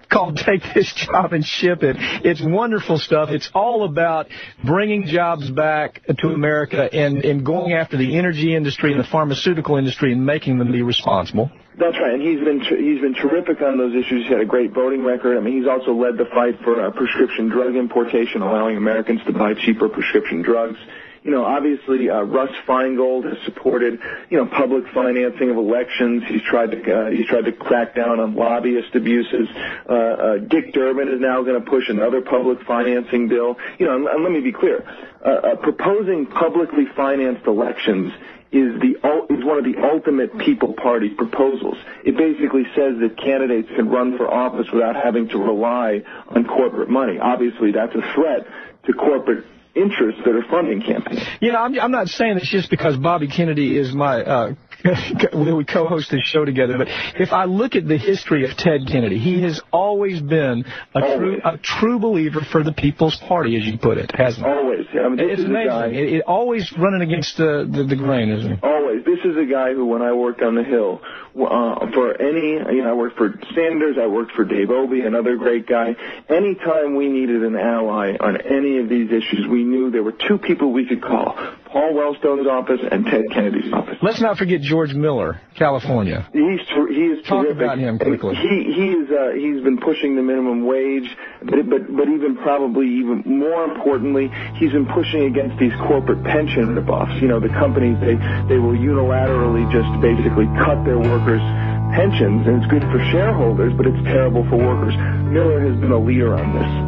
called Take This Job and Ship It. It's wonderful stuff. It's all about bringing jobs back to America and, and going after the energy industry and the pharmaceutical industry and making them be responsible. That's right, and he's been he's been terrific on those issues. He's had a great voting record. I mean, he's also led the fight for uh, prescription drug importation, allowing Americans to buy cheaper prescription drugs. You know, obviously, uh, Russ Feingold has supported, you know, public financing of elections. He's tried to uh, he's tried to crack down on lobbyist abuses. Uh, uh, Dick Durbin is now going to push another public financing bill. You know, and, and let me be clear: uh, uh, proposing publicly financed elections is the is one of the ultimate people party proposals. It basically says that candidates can run for office without having to rely on corporate money. Obviously, that's a threat to corporate interests that are funding campaigns. You know, I'm, I'm not saying this just because Bobby Kennedy is my, uh, we co-host this show together, but if I look at the history of Ted Kennedy, he has always been a true, a true believer for the People's Party, as you put it, hasn't he? Always. I mean, this it's is amazing. A guy, it, it always running against the, the, the grain, isn't he? Always. This is a guy who, when I worked on the Hill, uh, for any, you know, I worked for Sanders, I worked for Dave Obey, another great guy. Anytime we needed an ally on any of these issues, we knew there were two people we could call, Paul Wellstone's office and Ted Kennedy's office. Let's not forget George Miller, California. He's ter- he is Talk terrific. about him quickly. He he is uh, he's been pushing the minimum wage, but but but even probably even more importantly, he's been pushing against these corporate pension ripoffs. You know, the companies they they will unilaterally just basically cut their workers' pensions, and it's good for shareholders, but it's terrible for workers. Miller has been a leader on this.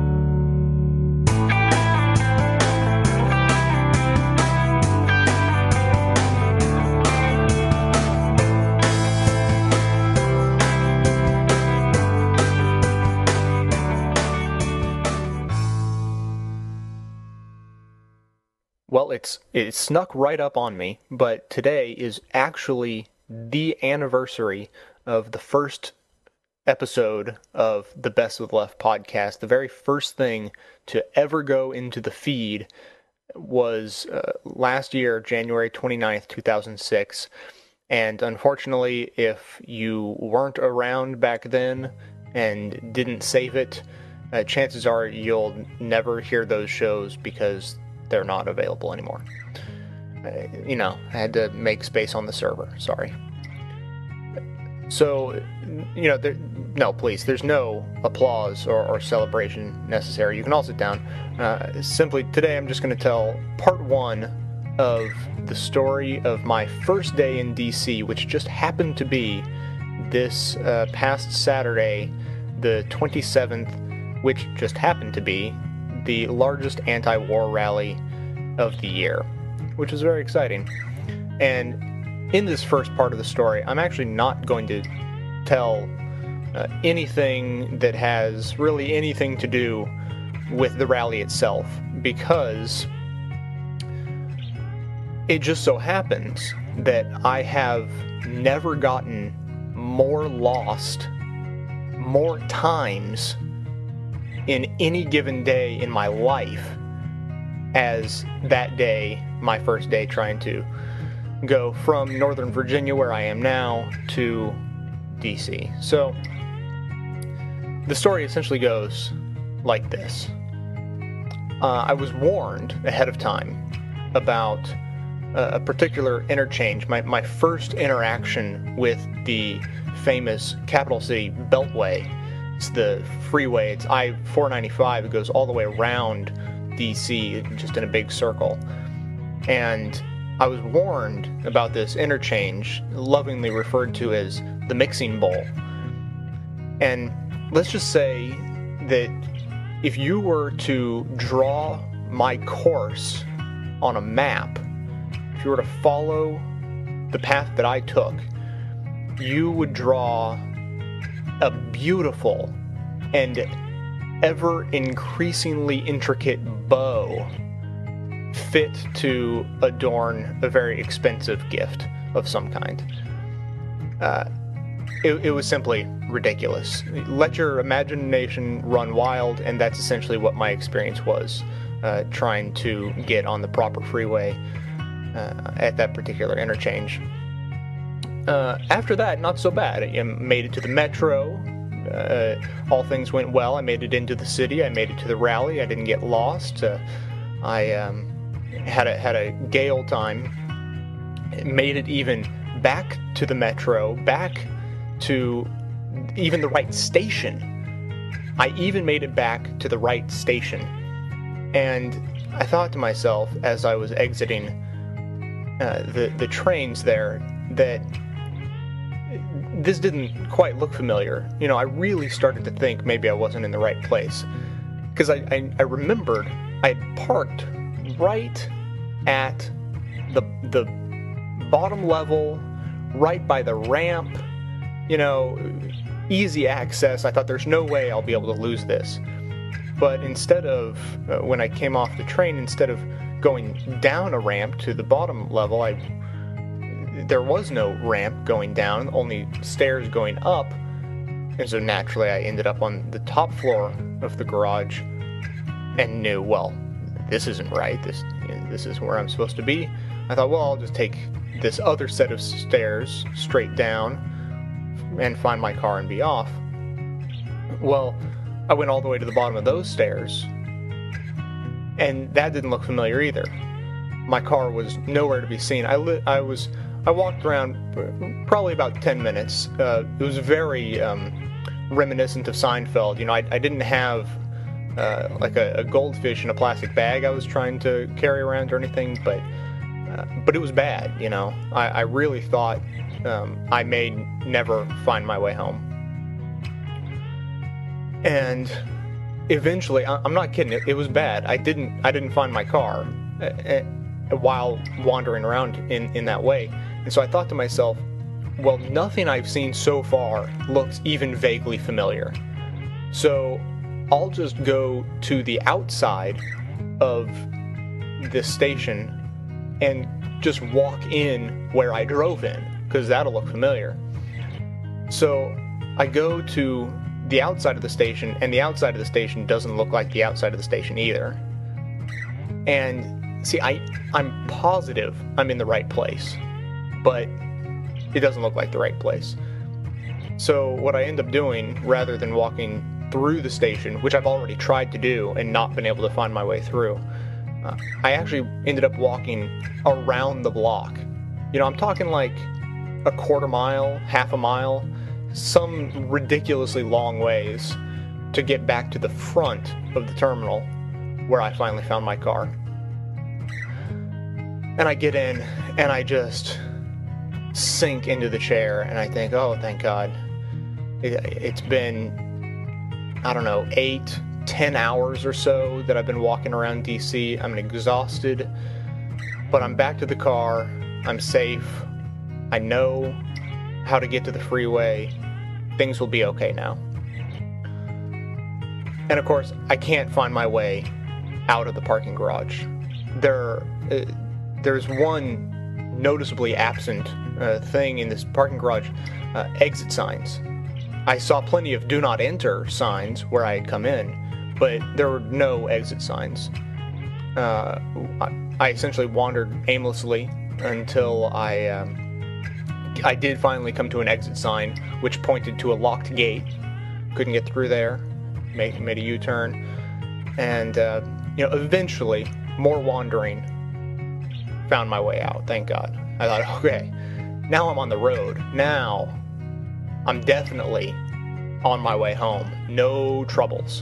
Well, it's it snuck right up on me, but today is actually the anniversary of the first episode of the Best of the Left podcast. The very first thing to ever go into the feed was uh, last year, January twenty-ninth, two thousand six. And unfortunately, if you weren't around back then and didn't save it, uh, chances are you'll never hear those shows because they're not available anymore. Uh, you know, I had to make space on the server. Sorry. So, you know, there, no, please, there's no applause or, or celebration necessary. You can all sit down. Uh, simply, today I'm just going to tell part one of the story of my first day in D C, which just happened to be this uh, past Saturday, the twenty-seventh, which just happened to be the largest anti-war rally of the year, which is very exciting. And in this first part of the story, I'm actually not going to tell uh, anything that has really anything to do with the rally itself, because it just so happens that I have never gotten more lost more times in any given day in my life as that day, my first day trying to go from Northern Virginia, where I am now, to D C. So the story essentially goes like this. Uh, I was warned ahead of time about uh, a particular interchange, my, my first interaction with the famous capital city Beltway. It's the freeway. It's I four ninety-five. It goes all the way around D C, just in a big circle. And I was warned about this interchange, lovingly referred to as the Mixing Bowl. And let's just say that if you were to draw my course on a map, if you were to follow the path that I took, you would draw a beautiful and ever increasingly intricate bow fit to adorn a very expensive gift of some kind. Uh, it, it was simply ridiculous. Let your imagination run wild, and that's essentially what my experience was, uh, trying to get on the proper freeway uh, at that particular interchange. Uh, after that, not so bad. I made it to the metro, Uh, all things went well. I made it into the city. I made it to the rally. I didn't get lost. Uh, I um, had a had a gay old time. Made it even back to the metro, back to even the right station. I even made it back to the right station. And I thought to myself as I was exiting uh, the the trains there that this didn't quite look familiar. You know, I really started to think maybe I wasn't in the right place. Because I, I, I remembered I had parked right at the, the bottom level, right by the ramp, you know, easy access. I thought there's no way I'll be able to lose this. But instead of, uh, when I came off the train, instead of going down a ramp to the bottom level, I there was no ramp going down, only stairs going up. And so naturally I ended up on the top floor of the garage and knew, well, this isn't right. This, you know, this is where I'm supposed to be. I thought, well, I'll just take this other set of stairs straight down and find my car and be off. Well, I went all the way to the bottom of those stairs, and that didn't look familiar either. My car was nowhere to be seen. I li- I was I walked around probably about ten minutes. Uh, it was very um, reminiscent of Seinfeld. You know, I, I didn't have uh, like a, a goldfish in a plastic bag I was trying to carry around or anything, but uh, but it was bad. You know, I, I really thought um, I may never find my way home. And eventually, I'm not kidding, it, it was bad. I didn't I didn't find my car uh, uh, while wandering around in, in that way. And so I thought to myself, well, nothing I've seen so far looks even vaguely familiar. So I'll just go to the outside of this station and just walk in where I drove in, because that'll look familiar. So I go to the outside of the station, and the outside of the station doesn't look like the outside of the station either. And see, I, I'm positive I'm in the right place, but it doesn't look like the right place. So what I end up doing, rather than walking through the station, which I've already tried to do and not been able to find my way through, uh, I actually ended up walking around the block. You know, I'm talking like a quarter mile, half a mile, some ridiculously long ways to get back to the front of the terminal where I finally found my car. And I get in and I just sink into the chair and I think, oh, thank God. It, it's been, I don't know, eight, ten hours or so that I've been walking around D C. I'm exhausted, but I'm back to the car. I'm safe. I know how to get to the freeway. Things will be okay now. And of course, I can't find my way out of the parking garage. There, uh, there's one noticeably absent uh, thing in this parking garage, uh, exit signs. I saw plenty of do not enter signs where I had come in, but there were no exit signs. Uh, I, I essentially wandered aimlessly until I... Um, I did finally come to an exit sign, which pointed to a locked gate. Couldn't get through there. Made, made a U-turn. And, uh, you know, eventually, more wandering, found my way out, thank God. I thought, okay, now I'm on the road. Now, I'm definitely on my way home. No troubles.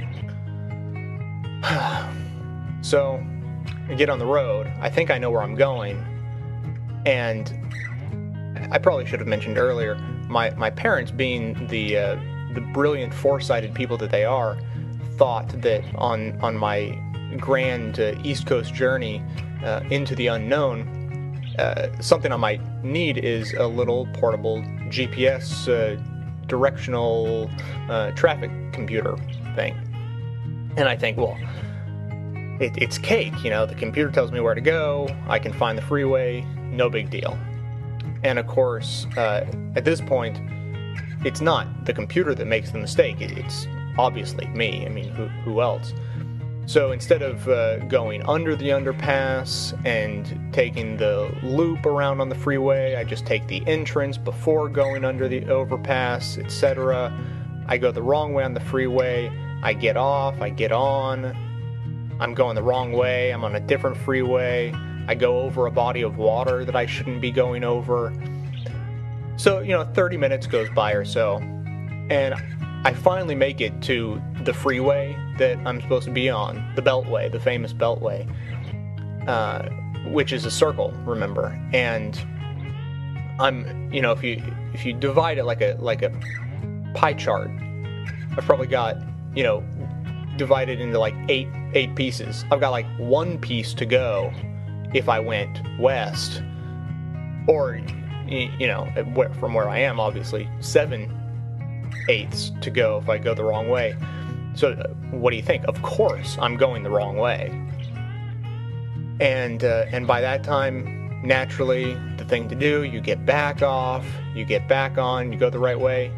So, I get on the road. I think I know where I'm going. And I probably should have mentioned earlier, my, my parents, being the uh, the brilliant, foresighted people that they are, thought that on on my grand uh, East Coast journey uh, into the unknown, uh, something I might need is a little portable G P S uh, directional uh, traffic computer thing. And I think, well, it, it's cake, you know, the computer tells me where to go, I can find the freeway, no big deal. And of course, uh, at this point, it's not the computer that makes the mistake. It's obviously me. I mean, who, who else? So instead of uh, going under the underpass and taking the loop around on the freeway, I just take the entrance before going under the overpass, et cetera. I go the wrong way on the freeway. I get off, I get on. I'm going the wrong way. I'm on a different freeway. I go over a body of water that I shouldn't be going over. So, you know, thirty minutes goes by or so. And I finally make it to the freeway that I'm supposed to be on, the Beltway, the famous Beltway, uh, which is a circle, remember. And I'm, you know, if you if you divide it like a like a pie chart, I've probably got, you know, divided into like eight eight pieces. I've got like one piece to go if I went west, or, you know, from where I am, obviously seven eighths to go if I go the wrong way. So what do you think? Of course I'm going the wrong way. And uh, and by that time, naturally, the thing to do, you get back off, you get back on, you go the right way.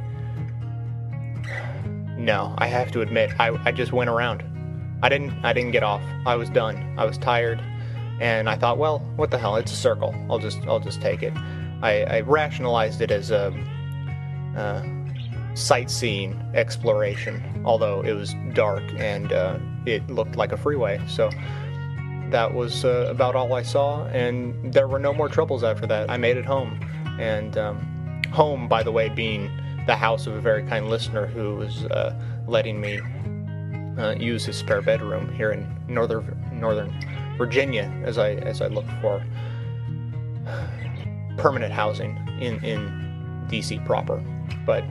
No, I have to admit, I, I just went around. I didn't I didn't get off. I was done. I was tired, and I thought, well, what the hell? It's a circle. I'll just I'll just take it. I, I rationalized it as a uh, sightseeing exploration, although it was dark and uh, it looked like a freeway. So that was uh, about all I saw, and there were no more troubles after that. I made it home, and um, home, by the way, being the house of a very kind listener who was uh, letting me uh, use his spare bedroom here in northern northern Virginia as I as I look for permanent housing in in D C proper. But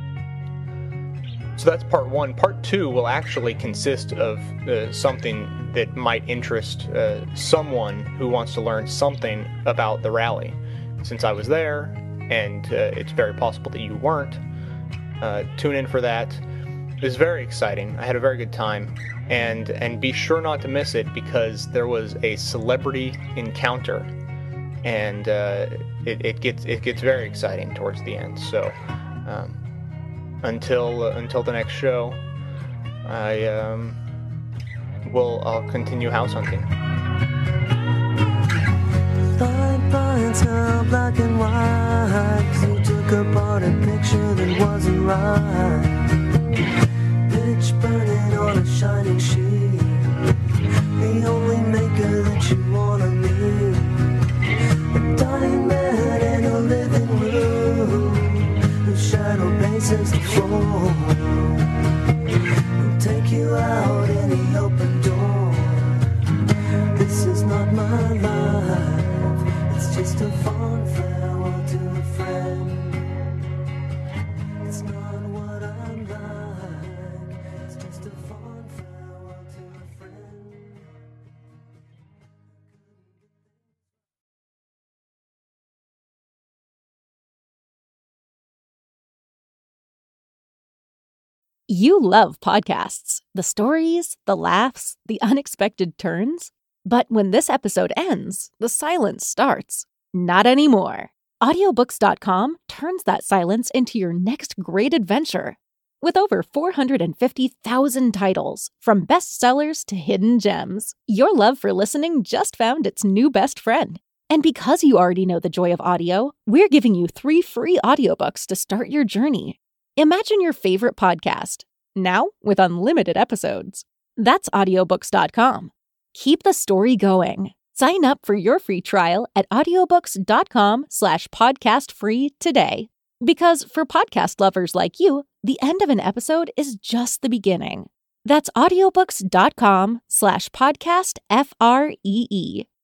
so that's part one. Part two will actually consist of uh, something that might interest uh, someone who wants to learn something about the rally. Since I was there, and uh, it's very possible that you weren't, uh, tune in for that. It was very exciting. I had a very good time, and and be sure not to miss it, because there was a celebrity encounter, and uh, it, it gets it gets very exciting towards the end. So um, until uh, until the next show, I um, will I'll continue house hunting. Fine lines now black and white, 'cause you took apart a picture that wasn't right. Pitch burning on a shining sheet, the only maker that you wanna meet. A dying man in a living room, whose shadow bases the floor. Will take you out in the open door. This is not my life, it's just a fond farewell to a friend. It's not what I'm like, it's just a fond farewell to a friend. You love podcasts, the stories, the laughs, the unexpected turns. But when this episode ends, the silence starts. Not anymore. Audiobooks dot com turns that silence into your next great adventure. With over four hundred fifty thousand titles, from bestsellers to hidden gems, your love for listening just found its new best friend. And because you already know the joy of audio, we're giving you three free audiobooks to start your journey. Imagine your favorite podcast, now with unlimited episodes. That's audiobooks dot com. Keep the story going. Sign up for your free trial at audiobooks dot com slash podcast free today. Because for podcast lovers like you, the end of an episode is just the beginning. That's audiobooks dot com slash podcast F R E E.